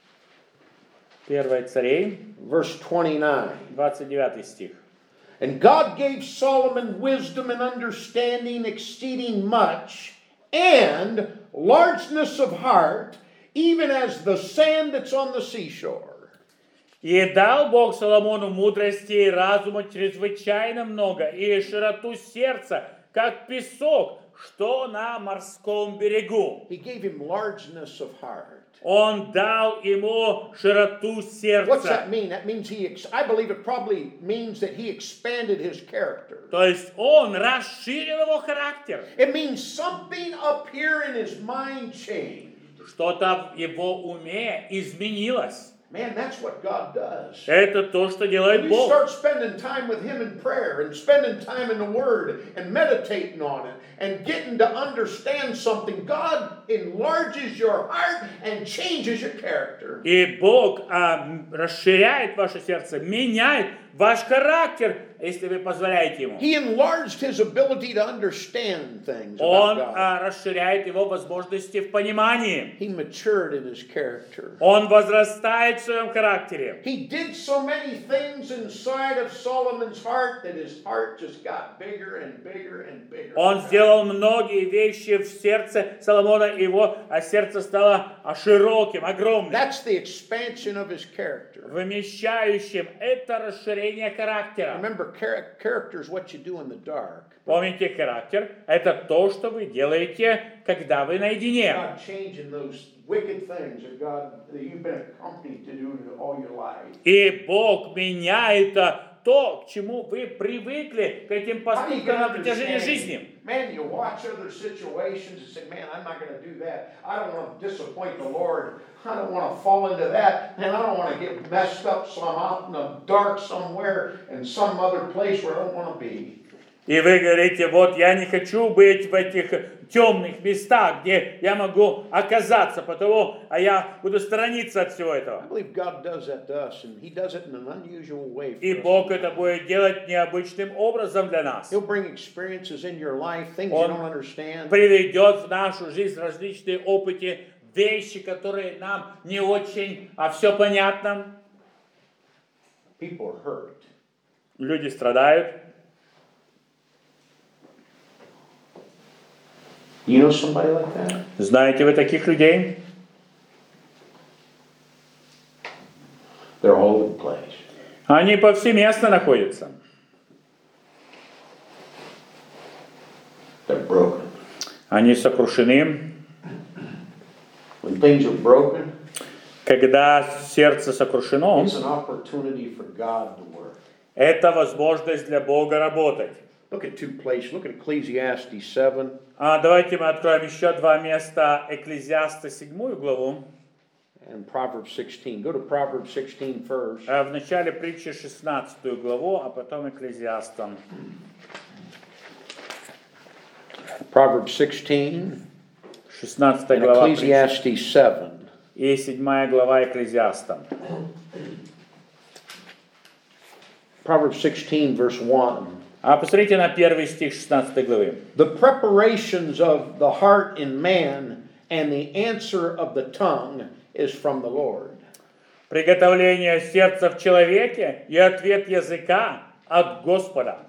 Speaker 1: первой Царей,
Speaker 2: verse twenty-nine.
Speaker 1: двадцать девятый стих.
Speaker 2: And God gave Solomon wisdom and understanding exceeding much, and largeness of heart, even as the sand that's on the seashore.
Speaker 1: И дал Бог Соломону мудрости и разума чрезвычайно много, и широту сердца, как песок, что на морском берегу.
Speaker 2: He gave him largeness of heart.
Speaker 1: Он дал ему широту
Speaker 2: What's
Speaker 1: сердца.
Speaker 2: that mean? That means he, ex- I believe it probably means that he expanded his character.
Speaker 1: То есть он расширил его характер.
Speaker 2: It means something up here in his mind changed.
Speaker 1: Что-то в его уме изменилось.
Speaker 2: Man, that's what God does.
Speaker 1: Это то, что
Speaker 2: When
Speaker 1: делает
Speaker 2: you
Speaker 1: Бог.
Speaker 2: start spending time with Him in prayer and spending time in the Word and meditating on it and getting to understand something, God enlarges your heart and changes your character.
Speaker 1: И Бог а, расширяет ваше сердце, меняет ваш характер, если вы позволяете ему.
Speaker 2: He enlarged his ability to understand things about
Speaker 1: Он
Speaker 2: God.
Speaker 1: а, расширяет его возможности в понимании.
Speaker 2: He matured in his character.
Speaker 1: Он возрастает в своем характере.
Speaker 2: He did so many things inside of Solomon's heart that his heart just got bigger and bigger and bigger.
Speaker 1: Он сделал многие вещи в сердце Соломона, и его а, сердце стало а, широким, огромным,
Speaker 2: That's the expansion of his character.
Speaker 1: вмещающим. Это расширение характера.
Speaker 2: Remember, char- character is what you do in the dark.
Speaker 1: Помните, характер – это то, что вы делаете, когда вы наедине.
Speaker 2: God changing those wicked things that God that you've been accompanied to do all your life.
Speaker 1: И Бог меняет а, то, к чему вы привыкли, к этим
Speaker 2: How do you
Speaker 1: поступкам
Speaker 2: get
Speaker 1: на протяжении
Speaker 2: understanding?
Speaker 1: жизни.
Speaker 2: Man, you watch other situations and say, man, I'm not going to do that. I don't want to disappoint the Lord. I don't want to fall into that. And I don't want to get messed up so I'm out in the dark somewhere in some other place where I don't want to be.
Speaker 1: И вы говорите, вот я не хочу быть в этих темных местах, где я могу оказаться, потому а я буду сторониться от всего
Speaker 2: I
Speaker 1: этого.
Speaker 2: believe God does that to us, and He does it in an unusual way. For
Speaker 1: И
Speaker 2: us.
Speaker 1: Бог это будет делать необычным образом для нас.
Speaker 2: He'll bring experiences in your life, things you
Speaker 1: Он
Speaker 2: don't understand.
Speaker 1: приведет в нашу жизнь различные опыты, вещи, которые нам не очень, а все понятно.
Speaker 2: People are hurt.
Speaker 1: Люди страдают.
Speaker 2: You know somebody like that?
Speaker 1: Знаете вы таких людей?
Speaker 2: They're all over the place.
Speaker 1: Они повсеместно находятся.
Speaker 2: They're broken.
Speaker 1: Они сокрушены.
Speaker 2: When things are broken,
Speaker 1: Когда сердце сокрушено,
Speaker 2: it's an opportunity for God to work.
Speaker 1: это возможность для Бога работать.
Speaker 2: Look at two places. Look at Ecclesiastes seven.
Speaker 1: А давайте мы откроем еще два места Экклезиаста, седьмую главу.
Speaker 2: And Proverbs sixteen. Go to Proverbs sixteen first.
Speaker 1: А в начале притчи шестнадцатую главу, а потом Экклезиаста.
Speaker 2: Proverbs sixteen
Speaker 1: шестнадцатая
Speaker 2: and
Speaker 1: глава притчи
Speaker 2: Ecclesiastes seven.
Speaker 1: и седьмая глава Экклезиаста.
Speaker 2: Proverbs sixteen, verse one.
Speaker 1: А посмотрите на первый стих шестнадцатой главы.
Speaker 2: The preparations of the heart in man and the answer of the tongue is from the Lord.
Speaker 1: Приготовление сердца в человеке и ответ языка от Господа.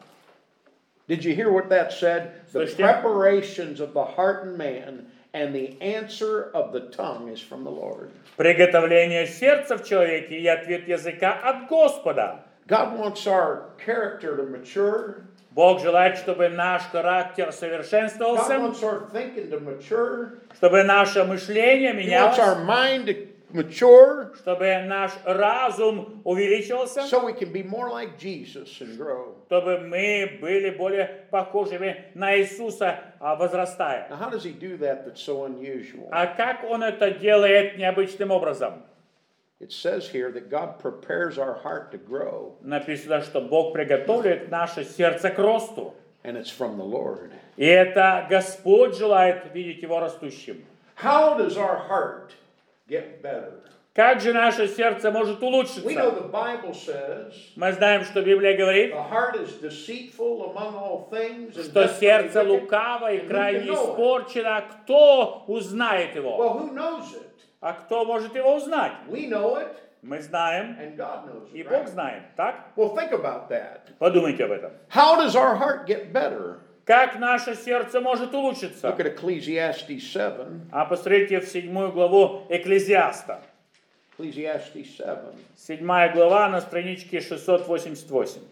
Speaker 2: Did you hear what that said? The
Speaker 1: Слышите?
Speaker 2: preparations of the heart in man and the answer of the tongue is from the Lord.
Speaker 1: Приготовление сердца в человеке и ответ языка от Господа.
Speaker 2: God wants our character to mature.
Speaker 1: Бог желает, чтобы наш характер
Speaker 2: God
Speaker 1: совершенствовался,
Speaker 2: wants our thinking to mature.
Speaker 1: чтобы наше мышление
Speaker 2: He wants
Speaker 1: менялось,
Speaker 2: our mind to mature
Speaker 1: чтобы наш разум увеличивался,
Speaker 2: so we can be more like Jesus and grow.
Speaker 1: чтобы мы были более похожими на Иисуса, а, возрастая.
Speaker 2: Now, how does he do that that's so unusual?
Speaker 1: А как Он это делает необычным образом?
Speaker 2: It says here that God prepares our heart to grow,
Speaker 1: Написано, что Бог приготовляет наше сердце к росту.
Speaker 2: and it's from the Lord.
Speaker 1: И это Господь желает видеть его растущим.
Speaker 2: How does our heart get better?
Speaker 1: Как же наше сердце может
Speaker 2: We know
Speaker 1: улучшиться?
Speaker 2: the Bible says
Speaker 1: Мы знаем, что Библия говорит,
Speaker 2: the heart is deceitful among all things and
Speaker 1: что
Speaker 2: desperately
Speaker 1: сердце
Speaker 2: wicked.
Speaker 1: лукаво и
Speaker 2: And who
Speaker 1: крайне
Speaker 2: can know it?
Speaker 1: испорчено. Кто узнает его?
Speaker 2: Well, who knows it?
Speaker 1: А кто может его узнать?
Speaker 2: We know it,
Speaker 1: Мы знаем,
Speaker 2: and God knows
Speaker 1: и
Speaker 2: it.
Speaker 1: Бог
Speaker 2: Right?
Speaker 1: знает. Так?
Speaker 2: Well, think about that.
Speaker 1: Подумайте об этом.
Speaker 2: How does our heart get better?
Speaker 1: Как наше сердце может улучшиться?
Speaker 2: Look at Ecclesiastes seven.
Speaker 1: А посмотрите в седьмую главу Экклезиаста.
Speaker 2: Ecclesiastes seven.
Speaker 1: Седьмая глава на страничке шестьсот восемьдесят восемь.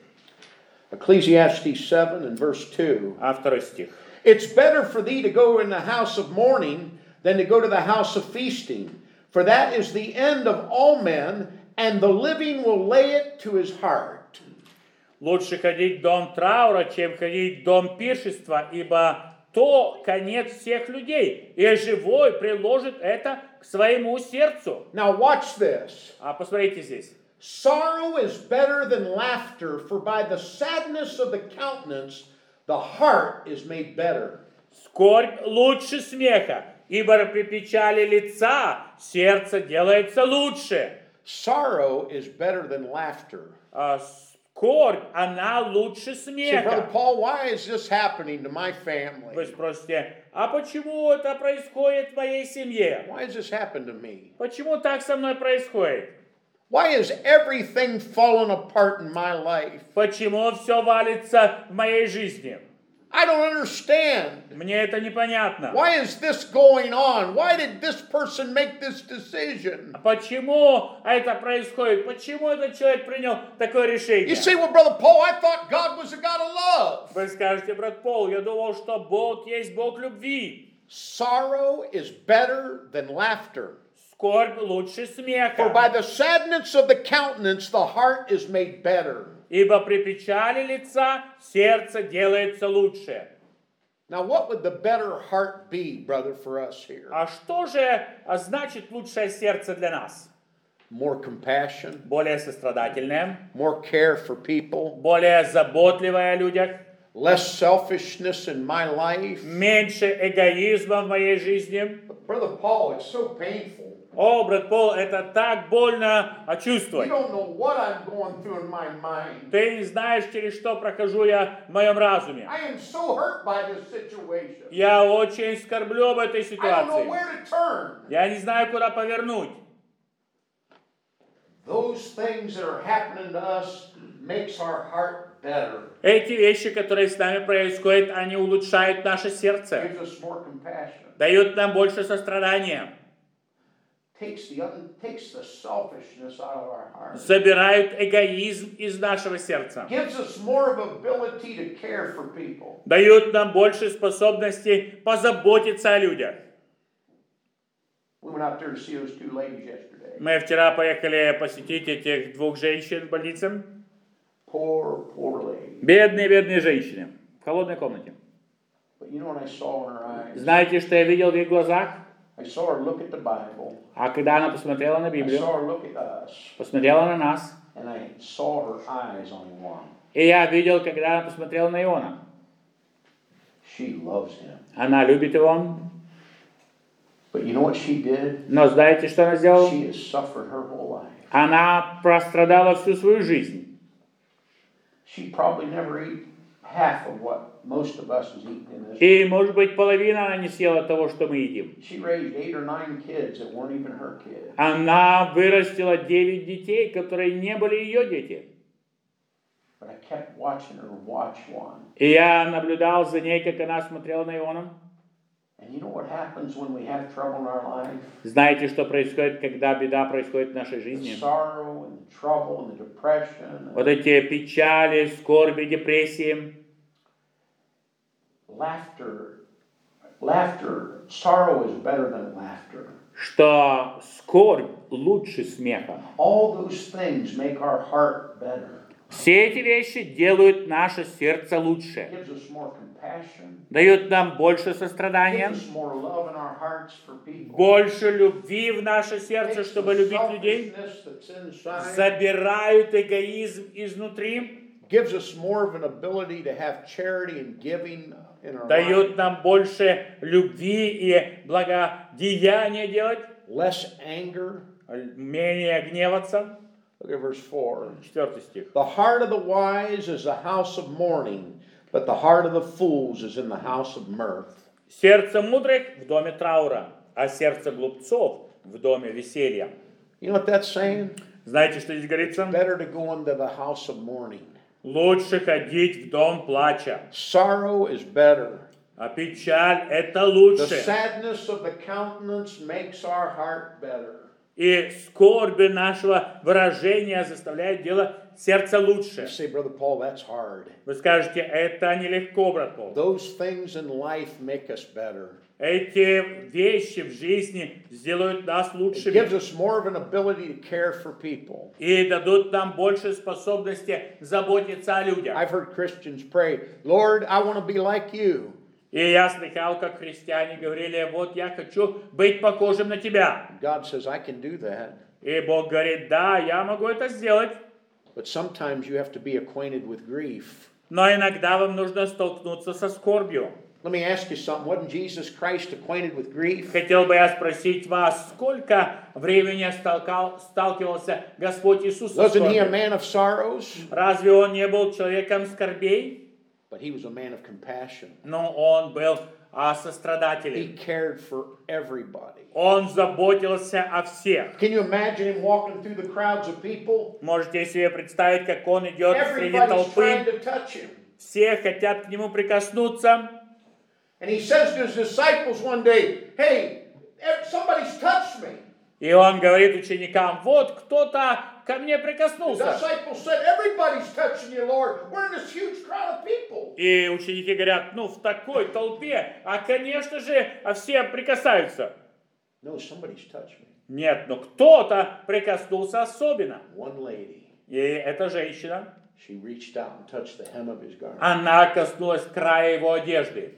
Speaker 2: Ecclesiastes seven and verse two.
Speaker 1: А второй стих.
Speaker 2: It's better for thee to go in the house of mourning than to go to the house of feasting. For that is the end of all men, and the living will lay it to his heart.
Speaker 1: Лучше ходить в дом траура, чем ходить в дом пиршества, ибо то конец всех людей, и живой приложит это к своему сердцу.
Speaker 2: Now watch this.
Speaker 1: А посмотрите здесь.
Speaker 2: Sorrow is better than laughter, for by the sadness of the countenance the heart is made better.
Speaker 1: Скорбь лучше смеха, ибо при печали лица сердце делается лучше.
Speaker 2: Sorrow is better than laughter.
Speaker 1: А скорбь, она лучше
Speaker 2: Say, Brother
Speaker 1: смеха.
Speaker 2: Paul, why is this happening to my family?
Speaker 1: Вы спросите, а почему это происходит в моей семье?
Speaker 2: Why has this happened to me?
Speaker 1: Почему так со мной происходит?
Speaker 2: Why is everything falling apart in my life?
Speaker 1: Почему все валится в моей жизни?
Speaker 2: I don't understand.
Speaker 1: Мне это непонятно.
Speaker 2: Why is this going on? Why did this person make this decision?
Speaker 1: Почему это происходит? Почему этот человек принял такое
Speaker 2: You
Speaker 1: решение?
Speaker 2: say, well, Brother Paul, I thought God was a God of love.
Speaker 1: Вы скажете, брат Пол, я думал, что Бог есть Бог любви.
Speaker 2: Sorrow is better than laughter.
Speaker 1: Скорбь лучше
Speaker 2: For by
Speaker 1: смеха.
Speaker 2: the sadness of the countenance, the heart is made better.
Speaker 1: Ибо при печали лица сердце делается лучше.
Speaker 2: Now, what would the better heart be, brother, for us here?
Speaker 1: А что же значит лучшее сердце для нас?
Speaker 2: More compassion,
Speaker 1: Более сострадательное,
Speaker 2: more care for people,
Speaker 1: более заботливое о людях,
Speaker 2: less selfishness in my life.
Speaker 1: меньше эгоизма в моей жизни.
Speaker 2: But Brother Paul, it's so painful.
Speaker 1: О, брат Пол, это так больно
Speaker 2: You
Speaker 1: чувствовать.
Speaker 2: don't know what I'm going through in my mind.
Speaker 1: Ты не знаешь, через что прохожу я в моем разуме.
Speaker 2: I am so hurt by this situation.
Speaker 1: Я очень скорблю об этой
Speaker 2: I don't know
Speaker 1: ситуации.
Speaker 2: where to turn.
Speaker 1: Я не знаю, куда повернуть.
Speaker 2: Those things that are happening to us makes our heart better.
Speaker 1: Эти вещи, которые с нами происходят, они улучшают наше сердце,
Speaker 2: Gives us more compassion.
Speaker 1: дают нам больше сострадания,
Speaker 2: Takes the un- takes the selfishness out of our heart.
Speaker 1: забирают эгоизм из нашего сердца,
Speaker 2: Gives us more of ability to care for people.
Speaker 1: дают нам больше способностей позаботиться о людях.
Speaker 2: We went out there to see those two ladies yesterday.
Speaker 1: Мы вчера поехали посетить этих двух женщин в больнице.
Speaker 2: Poor, poor lady.
Speaker 1: Бедные, бедные женщины в холодной комнате.
Speaker 2: But you know what I saw in her eyes?
Speaker 1: Знаете, что я видел в их глазах?
Speaker 2: I saw her look at the Bible.
Speaker 1: А когда она посмотрела на
Speaker 2: I
Speaker 1: Библию,
Speaker 2: saw her look at us.
Speaker 1: посмотрела на нас,
Speaker 2: And I saw her eyes on one.
Speaker 1: и я видел, когда она посмотрела на Иона.
Speaker 2: She loves him.
Speaker 1: Она любит его,
Speaker 2: But you know what she did?
Speaker 1: но знаете, что она сделала?
Speaker 2: She has suffered her whole life.
Speaker 1: Она прострадала всю свою жизнь.
Speaker 2: She probably never ate half of what most of us is eating in this.
Speaker 1: И, может быть, половина она не съела того, что мы едим.
Speaker 2: She raised eight or nine kids that weren't even her kids.
Speaker 1: Она вырастила девять детей, которые не были ее дети.
Speaker 2: But I kept watching her watch one.
Speaker 1: И я наблюдал за ней, как она смотрела на Иона.
Speaker 2: And you know what happens when we have trouble in our life?
Speaker 1: Знаете, что происходит, когда беда происходит в нашей
Speaker 2: The
Speaker 1: жизни?
Speaker 2: sorrow and the trouble and the depression.
Speaker 1: Вот эти печали, скорби, депрессии.
Speaker 2: Laughter, laughter, sorrow is better than laughter.
Speaker 1: Что скорбь лучше смеха.
Speaker 2: All those things make our heart better.
Speaker 1: Все эти вещи делают наше сердце лучше.
Speaker 2: Gives us more compassion.
Speaker 1: Дают нам больше сострадания,
Speaker 2: Gives us more love in our hearts for people.
Speaker 1: больше любви в наше сердце,
Speaker 2: Takes
Speaker 1: чтобы
Speaker 2: the
Speaker 1: любить людей.
Speaker 2: selfishness that's inside.
Speaker 1: Забирают эгоизм изнутри,
Speaker 2: Gives us more of an ability to have charity and giving in our life.
Speaker 1: дают нам больше любви и благодеяния делать,
Speaker 2: Less anger.
Speaker 1: менее гневаться.
Speaker 2: Look at verse four.
Speaker 1: Четвертый стих.
Speaker 2: The heart of the wise is a house of mourning, but the heart of the fools is in the house of mirth.
Speaker 1: Сердце мудрых в доме траура, а сердце глупцов в доме веселья.
Speaker 2: You know what that's saying?
Speaker 1: Знаете, что здесь говорится?
Speaker 2: Better to go into the house of mourning.
Speaker 1: Лучше ходить в дом плача,
Speaker 2: Sorrow is better.
Speaker 1: а печаль — это
Speaker 2: The
Speaker 1: лучше.
Speaker 2: sadness of the countenance makes our heart better.
Speaker 1: И скорби нашего выражения заставляют делать сердце
Speaker 2: You
Speaker 1: лучше.
Speaker 2: say, Brother Paul, that's hard.
Speaker 1: Вы скажете, это нелегко, брат Пол.
Speaker 2: Those things in life make us better.
Speaker 1: Эти вещи в жизни сделают нас
Speaker 2: It gives
Speaker 1: лучшими
Speaker 2: us more of an ability to care for people.
Speaker 1: и дадут нам больше способности заботиться о людях.
Speaker 2: I've heard Christians pray, Lord, I want to be like you.
Speaker 1: И я слыхал, как христиане говорили, вот я хочу быть похожим на тебя.
Speaker 2: God says, I can do that.
Speaker 1: И Бог говорит, да, я могу это сделать,
Speaker 2: But sometimes you have to be acquainted with grief.
Speaker 1: но иногда вам нужно столкнуться со скорбью.
Speaker 2: Let me ask you something. Wasn't Jesus Christ acquainted with grief?
Speaker 1: Хотел бы я спросить вас, сколько времени сталкал- сталкивался Господь Иисус со
Speaker 2: Wasn't he a
Speaker 1: скорбью?
Speaker 2: man of sorrows?
Speaker 1: Разве Он не был человеком скорбей?
Speaker 2: But he was a man of compassion.
Speaker 1: Но Он был а,
Speaker 2: He
Speaker 1: сострадателем.
Speaker 2: cared for everybody.
Speaker 1: Он заботился о всех.
Speaker 2: Can you imagine him walking through the crowds of people?
Speaker 1: Можете себе представить, как Он идет среди
Speaker 2: Everybody's trying
Speaker 1: толпы,
Speaker 2: to touch him.
Speaker 1: все хотят к Нему прикоснуться.
Speaker 2: And he says to his disciples one day, hey, ev- somebody's touched me.
Speaker 1: И Он говорит ученикам, вот кто-то ко мне
Speaker 2: The
Speaker 1: прикоснулся.
Speaker 2: disciples said, everybody's touching you, Lord. We're in this huge crowd of people.
Speaker 1: И ученики говорят, ну в такой толпе, а конечно же все прикасаются.
Speaker 2: No, somebody's touched me.
Speaker 1: Нет, но кто-то прикоснулся особенно.
Speaker 2: One lady,
Speaker 1: И эта женщина,
Speaker 2: she reached out and touched the hem of his garment.
Speaker 1: она коснулась края его одежды.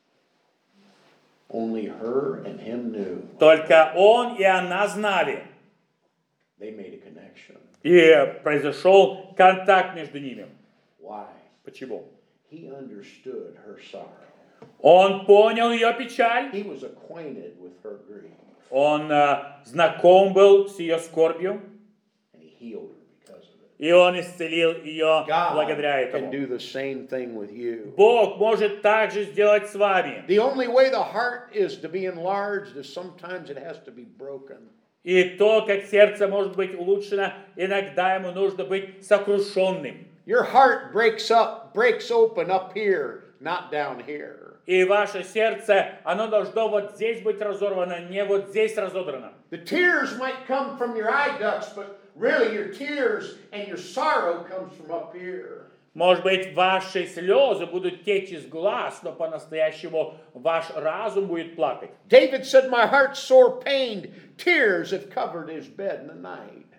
Speaker 2: Only her and him knew.
Speaker 1: Только он и она знали.
Speaker 2: They made a connection.
Speaker 1: И произошел контакт между ними.
Speaker 2: Why?
Speaker 1: Почему?
Speaker 2: He understood her sorrow.
Speaker 1: Он понял ее печаль.
Speaker 2: He was acquainted with her grief.
Speaker 1: Он э, знаком был с ее скорбью.
Speaker 2: And he healed her because of it.
Speaker 1: И он исцелил ее
Speaker 2: God
Speaker 1: благодаря
Speaker 2: can
Speaker 1: этому.
Speaker 2: do the same thing with you.
Speaker 1: Бог может также сделать с вами.
Speaker 2: The only way the heart is to be enlarged is sometimes it has to be broken.
Speaker 1: И то, как сердце может быть улучшено, иногда ему нужно быть сокрушенным.
Speaker 2: Your heart breaks up, breaks open up here, not down here.
Speaker 1: И ваше сердце, оно должно вот здесь быть разорвано, не вот здесь разодрано.
Speaker 2: The tears might come from your eye ducts, but really your tears and your sorrow comes from up here.
Speaker 1: Может быть, ваши слезы будут течь из глаз, но по-настоящему ваш разум будет плакать.
Speaker 2: David said, my heart's sore pained. Tears have covered his bed in the night.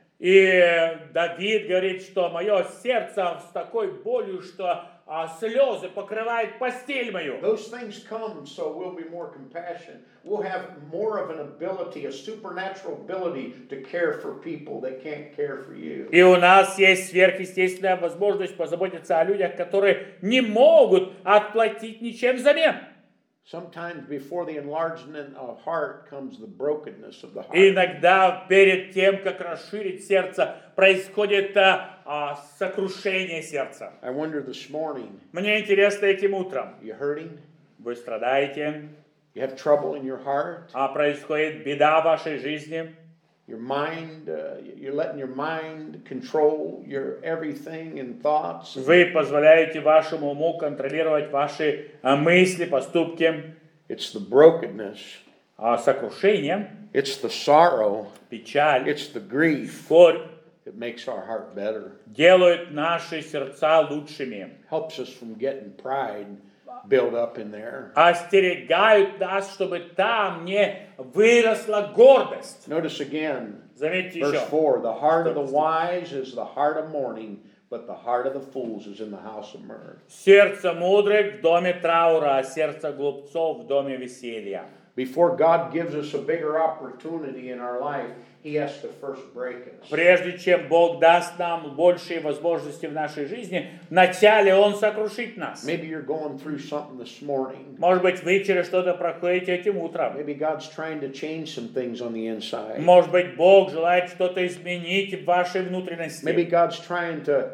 Speaker 1: И Давид говорит, что мое сердце с такой болью, что а, слезы покрывают постель мою.
Speaker 2: Those things come, so we'll be more compassionate. We'll have more of an ability, a supernatural ability to care for people that can't care for you.
Speaker 1: И у нас есть сверхъестественная возможность позаботиться о людях, которые не могут отплатить ничем взамен.
Speaker 2: Sometimes before the enlargement of heart comes the brokenness of the heart.
Speaker 1: И иногда перед тем, как расширить сердце, происходит а, а, сокрушение сердца.
Speaker 2: I wonder this morning,
Speaker 1: Мне интересно этим утром.
Speaker 2: you hurting?
Speaker 1: Вы страдаете,
Speaker 2: You have trouble in your heart?
Speaker 1: а происходит беда в вашей жизни.
Speaker 2: Your mind, uh, you're letting your mind control your everything and thoughts.
Speaker 1: Вы позволяете вашему уму контролировать ваши а, мысли, поступки.
Speaker 2: It's the brokenness.
Speaker 1: А сокрушение,
Speaker 2: It's the sorrow.
Speaker 1: печаль,
Speaker 2: It's the grief
Speaker 1: скорбь
Speaker 2: that makes our heart better.
Speaker 1: делают наши сердца лучшими.
Speaker 2: Helps us from getting pride built up in there.
Speaker 1: Остерегают нас, чтобы там не выросла гордость.
Speaker 2: Notice again,
Speaker 1: Заметьте
Speaker 2: verse
Speaker 1: еще.
Speaker 2: four, the heart of the wise is the heart of mourning, but the heart of the fools is in the house of mirth.
Speaker 1: Сердце мудрых в доме траура, а сердце глупцов в доме веселья.
Speaker 2: Before God gives us a bigger opportunity in our life, He has to first break us.
Speaker 1: Прежде чем Бог даст нам большие возможности в нашей жизни, вначале Он сокрушит нас.
Speaker 2: Maybe you're going through something this morning.
Speaker 1: Может быть, вы через что-то проходите этим утром.
Speaker 2: Maybe God's trying to change some things on the inside.
Speaker 1: Может быть, Бог желает что-то изменить в вашей внутренности.
Speaker 2: Maybe God's trying to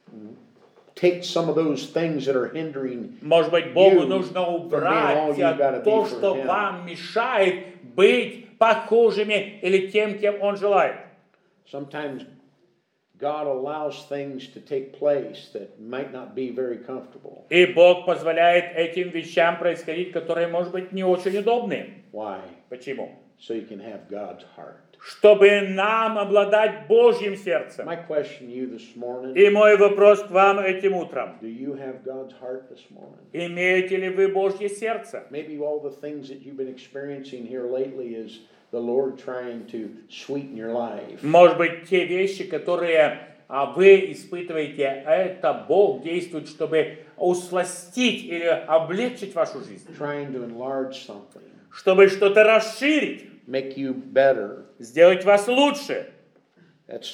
Speaker 2: take some of those things that are hindering.
Speaker 1: Может быть, Богу
Speaker 2: You
Speaker 1: нужно
Speaker 2: from being all
Speaker 1: убрать
Speaker 2: you gotta be
Speaker 1: то,
Speaker 2: for
Speaker 1: что
Speaker 2: Him.
Speaker 1: вам мешает быть похожими или тем, кем Он желает.
Speaker 2: Sometimes God allows things to take place that might not be very comfortable.
Speaker 1: И Бог позволяет этим вещам происходить, которые, может быть, не очень удобны.
Speaker 2: Why?
Speaker 1: Почему?
Speaker 2: So you can have God's heart.
Speaker 1: Чтобы нам обладать Божьим сердцем.
Speaker 2: My question to you this morning,
Speaker 1: И мой вопрос к вам этим утром.
Speaker 2: do you have God's heart this morning?
Speaker 1: Имеете ли вы Божье сердце?
Speaker 2: Maybe all the things that you've been experiencing here lately is the Lord trying to sweeten your life.
Speaker 1: Может быть, те вещи, которые а, вы испытываете, это Бог действует, чтобы усластить или облегчить вашу жизнь.
Speaker 2: Trying to enlarge something,
Speaker 1: Чтобы что-то расширить,
Speaker 2: make you better.
Speaker 1: сделать вас лучше.
Speaker 2: That's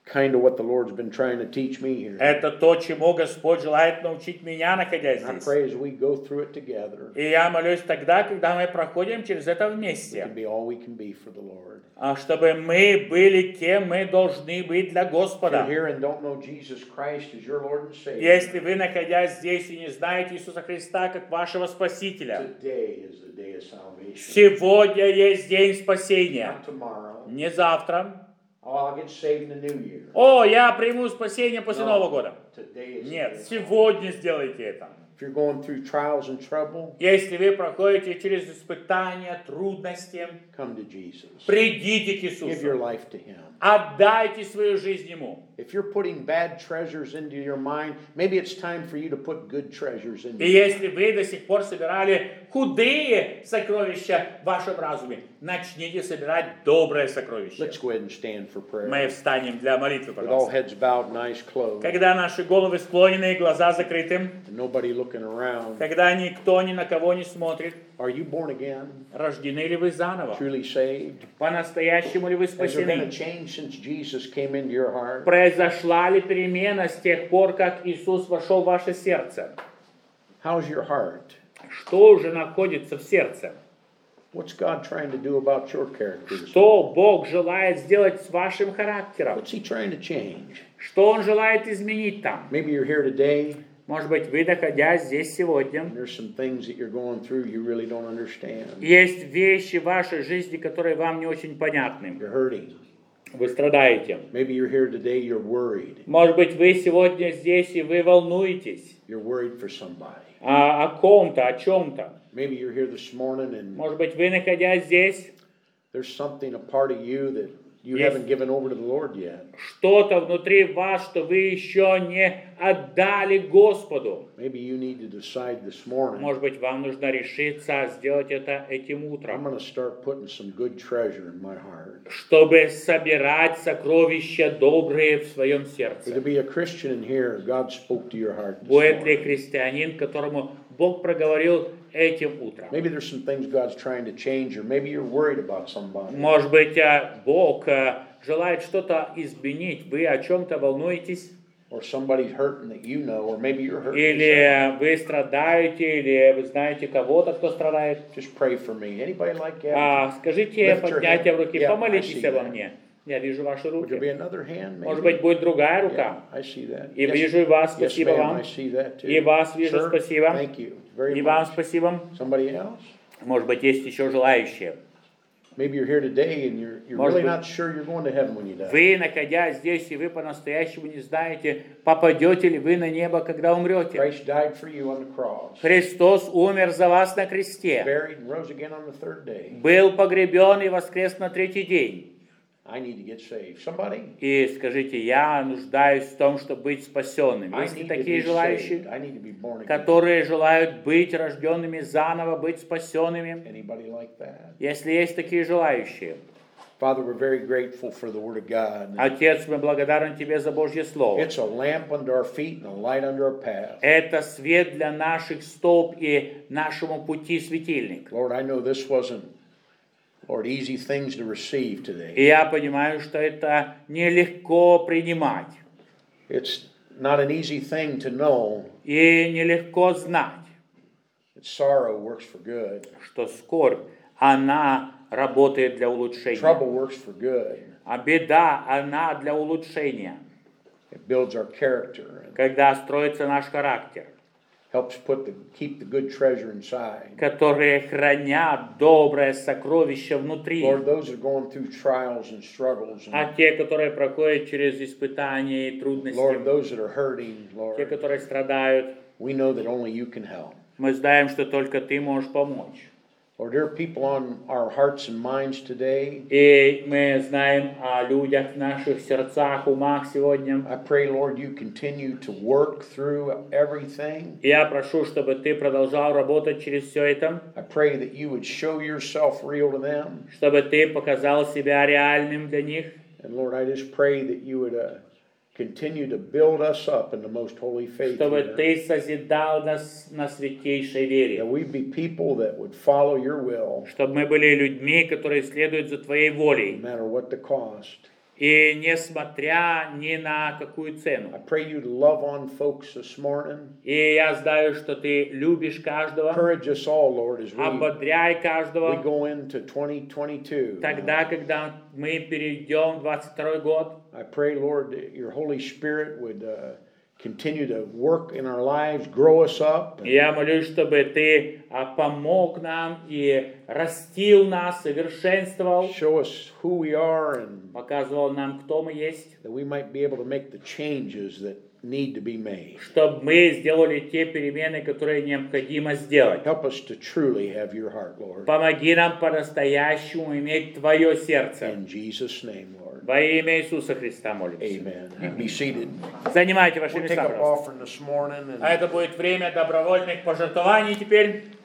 Speaker 2: kind of what the Lord's been trying to teach me here.
Speaker 1: Это то, чему Господь желает научить меня, находясь
Speaker 2: I
Speaker 1: здесь.
Speaker 2: pray as we go through it together,
Speaker 1: И я молюсь тогда, когда мы проходим через это
Speaker 2: we
Speaker 1: вместе,
Speaker 2: can be all we can be for the Lord.
Speaker 1: а чтобы мы были кем мы должны быть для
Speaker 2: If you're
Speaker 1: Господа.
Speaker 2: here and don't know Jesus Christ as your Lord and Savior,
Speaker 1: Если вы, находясь здесь, и не знаете Иисуса Христа как вашего Спасителя,
Speaker 2: today is the day of salvation.
Speaker 1: сегодня есть день спасения,
Speaker 2: Not tomorrow.
Speaker 1: не завтра.
Speaker 2: Oh, I'll get saved in the new year.
Speaker 1: О, я приму спасение после
Speaker 2: No.
Speaker 1: Нового года.
Speaker 2: Today is the
Speaker 1: Нет,
Speaker 2: day of
Speaker 1: сегодня сделайте это.
Speaker 2: If you're going through trials and trouble,
Speaker 1: Если вы проходите через испытания, трудности,
Speaker 2: come to Jesus.
Speaker 1: придите к
Speaker 2: Give your
Speaker 1: Иисусу.
Speaker 2: life to Him.
Speaker 1: Отдайте свою жизнь Ему.
Speaker 2: If you're putting bad treasures into your mind, maybe it's time for you to put good treasures into
Speaker 1: И
Speaker 2: your
Speaker 1: если вы до сих пор собирали худые сокровища в вашем разуме, начните собирать доброе сокровище.
Speaker 2: Let's go ahead and stand for prayer.
Speaker 1: Мы встанем для молитвы,
Speaker 2: With all
Speaker 1: пожалуйста.
Speaker 2: heads bowed and eyes closed,
Speaker 1: Когда наши головы склонены и глаза закрыты,
Speaker 2: and nobody looking around,
Speaker 1: когда никто ни на кого не смотрит,
Speaker 2: are you born again?
Speaker 1: рождены ли вы заново?
Speaker 2: Truly saved?
Speaker 1: По-настоящему ли вы
Speaker 2: Has there been a
Speaker 1: спасены?
Speaker 2: change since Jesus came into your heart?
Speaker 1: Произошла ли перемена с тех пор, как Иисус вошел в ваше сердце?
Speaker 2: How's your heart?
Speaker 1: Что уже находится в сердце?
Speaker 2: What's God trying to do about your character? this
Speaker 1: Что Бог желает сделать с вашим характером?
Speaker 2: What's He trying to change?
Speaker 1: Что Он желает изменить там?
Speaker 2: Maybe you're here today,
Speaker 1: Может быть, вы, находясь здесь сегодня,
Speaker 2: and there's some things that you're going through you really don't understand.
Speaker 1: есть вещи в вашей жизни, которые вам не очень понятны.
Speaker 2: You're hurting.
Speaker 1: Вы страдаете.
Speaker 2: Maybe you're here today, you're worried.
Speaker 1: Может быть, вы сегодня здесь и вы волнуетесь
Speaker 2: You're worried for somebody.
Speaker 1: о, о ком-то, о чем-то.
Speaker 2: Maybe you're here this morning and
Speaker 1: Может быть, вы, находясь здесь,
Speaker 2: there's something, a part of you that you
Speaker 1: Yes.
Speaker 2: haven't given over to the Lord yet.
Speaker 1: что-то внутри вас, что вы еще не отдали Господу.
Speaker 2: Maybe you need to decide this morning,
Speaker 1: Может быть, вам нужно решиться сделать это этим
Speaker 2: I'm
Speaker 1: утром,
Speaker 2: going to start putting some good treasure in my heart.
Speaker 1: чтобы собирать сокровища добрые в своем
Speaker 2: Would there
Speaker 1: сердце.
Speaker 2: be a Christian in here? God spoke to your heart this
Speaker 1: Будет ли
Speaker 2: morning.
Speaker 1: христианин, которому Бог проговорил этим утром?
Speaker 2: Maybe there's some things God's trying to change, or maybe you're worried about somebody.
Speaker 1: Может быть, э, Бог э, желает что-то изменить, вы о чем-то волнуетесь,
Speaker 2: Or somebody's hurting that you know, or maybe you're hurting
Speaker 1: или
Speaker 2: yourself.
Speaker 1: э, вы страдаете, или вы знаете кого-то, кто страдает.
Speaker 2: Just pray for me. Anybody like that?
Speaker 1: А, скажите,
Speaker 2: Lift your
Speaker 1: поднятие
Speaker 2: hand.
Speaker 1: руки,
Speaker 2: Yeah, I
Speaker 1: помолитесь
Speaker 2: see
Speaker 1: обо
Speaker 2: that.
Speaker 1: мне. Я вижу ваши
Speaker 2: Would there be
Speaker 1: руки.
Speaker 2: another hand?
Speaker 1: Может
Speaker 2: Maybe?
Speaker 1: быть, будет другая
Speaker 2: Yeah,
Speaker 1: рука.
Speaker 2: I see that.
Speaker 1: И
Speaker 2: Yes.
Speaker 1: вижу и вас,
Speaker 2: Yes,
Speaker 1: спасибо
Speaker 2: ma'am,
Speaker 1: вам.
Speaker 2: I see that too.
Speaker 1: И вас вижу,
Speaker 2: Sir,
Speaker 1: спасибо.
Speaker 2: Thank you very
Speaker 1: И вам
Speaker 2: much.
Speaker 1: спасибо.
Speaker 2: Somebody else?
Speaker 1: Может быть, есть еще желающие.
Speaker 2: Maybe you're here today and you're, you're
Speaker 1: Может
Speaker 2: really
Speaker 1: быть,
Speaker 2: not sure you're going to heaven when you die.
Speaker 1: Вы, находясь здесь, и вы по-настоящему не знаете, попадете ли вы на небо, когда умрете.
Speaker 2: Christ died for you on the cross,
Speaker 1: Христос умер за вас на кресте.
Speaker 2: buried and rose again on the third day.
Speaker 1: Был погребен и воскрес на третий день.
Speaker 2: I need to get saved. Somebody?
Speaker 1: И скажите, я нуждаюсь в том, чтобы быть спасенным.
Speaker 2: I
Speaker 1: Есть ли
Speaker 2: need to
Speaker 1: такие
Speaker 2: be
Speaker 1: желающие,
Speaker 2: saved. I need to be born again.
Speaker 1: которые желают быть рожденными заново, быть спасенными?
Speaker 2: Anybody like that?
Speaker 1: Если есть такие желающие.
Speaker 2: Father, we're very grateful for the Word of God.
Speaker 1: Отец, мы благодарны Тебе за Божье Слово.
Speaker 2: It's a lamp under our feet and a light under our path.
Speaker 1: Это свет для наших стоп и нашему пути светильник.
Speaker 2: Lord, I know this wasn't, Lord, easy things to receive today.
Speaker 1: И я понимаю, что это нелегко принимать.
Speaker 2: It's not an easy thing to know
Speaker 1: И нелегко знать,
Speaker 2: that sorrow works for good.
Speaker 1: что скорбь, она работает для улучшения.
Speaker 2: Trouble works for good.
Speaker 1: А беда, она для улучшения.
Speaker 2: It builds our character and
Speaker 1: Когда строится наш характер,
Speaker 2: helps put the keep the good treasure inside.
Speaker 1: которые хранят доброе сокровище внутри.
Speaker 2: Lord, those that are going through trials and struggles,
Speaker 1: А
Speaker 2: and
Speaker 1: те, которые проходят через испытания и трудности,
Speaker 2: Lord, those that are hurting,
Speaker 1: те,
Speaker 2: Lord,
Speaker 1: которые страдают,
Speaker 2: we know that only you can help.
Speaker 1: мы знаем, что только Ты можешь помочь.
Speaker 2: Lord, there are people on our hearts and minds today.
Speaker 1: И мы знаем о людях в наших сердцах, умах сегодня.
Speaker 2: I pray, Lord, you continue to work through everything.
Speaker 1: И я прошу, чтобы Ты продолжал работать через все это,
Speaker 2: I pray that you would show yourself real to them.
Speaker 1: чтобы Ты показал себя реальным для них.
Speaker 2: And Lord, I just pray that you would uh, continue to build us up in the most holy faith.
Speaker 1: Чтобы
Speaker 2: here.
Speaker 1: Ты созидал нас на святейшей
Speaker 2: That
Speaker 1: вере.
Speaker 2: we be people that would follow your will,
Speaker 1: Чтобы мы были людьми, которые следуют за Твоей
Speaker 2: no
Speaker 1: волей.
Speaker 2: matter what the cost.
Speaker 1: И несмотря ни на какую
Speaker 2: I
Speaker 1: цену.
Speaker 2: pray you to love on folks this morning.
Speaker 1: И я знаю, что ты любишь каждого,
Speaker 2: Encourage us all, Lord, as we,
Speaker 1: ободряй
Speaker 2: we
Speaker 1: каждого.
Speaker 2: go into twenty twenty-two.
Speaker 1: Тогда, когда мы перейдем в двадцать второй год,
Speaker 2: I pray, Lord, that your Holy Spirit would uh, continue to work in our lives, grow us up.
Speaker 1: и я молюсь, чтобы ты а, помог нам и растил нас, совершенствовал,
Speaker 2: Show us who we are and
Speaker 1: показывал нам, кто мы есть,
Speaker 2: that we might be able to make the changes that need to be made.
Speaker 1: чтобы мы сделали те перемены, которые необходимо сделать.
Speaker 2: Help us to truly have your heart, Lord.
Speaker 1: Помоги нам по-настоящему иметь Твое сердце.
Speaker 2: In Jesus' name, Lord.
Speaker 1: Во имя Иисуса Христа молимся.
Speaker 2: Amen. You be seated.
Speaker 1: Занимайте ваши
Speaker 2: We'll take
Speaker 1: места,
Speaker 2: up
Speaker 1: пожалуйста.
Speaker 2: offering this morning.
Speaker 1: А
Speaker 2: And
Speaker 1: это будет время добровольных пожертвований теперь.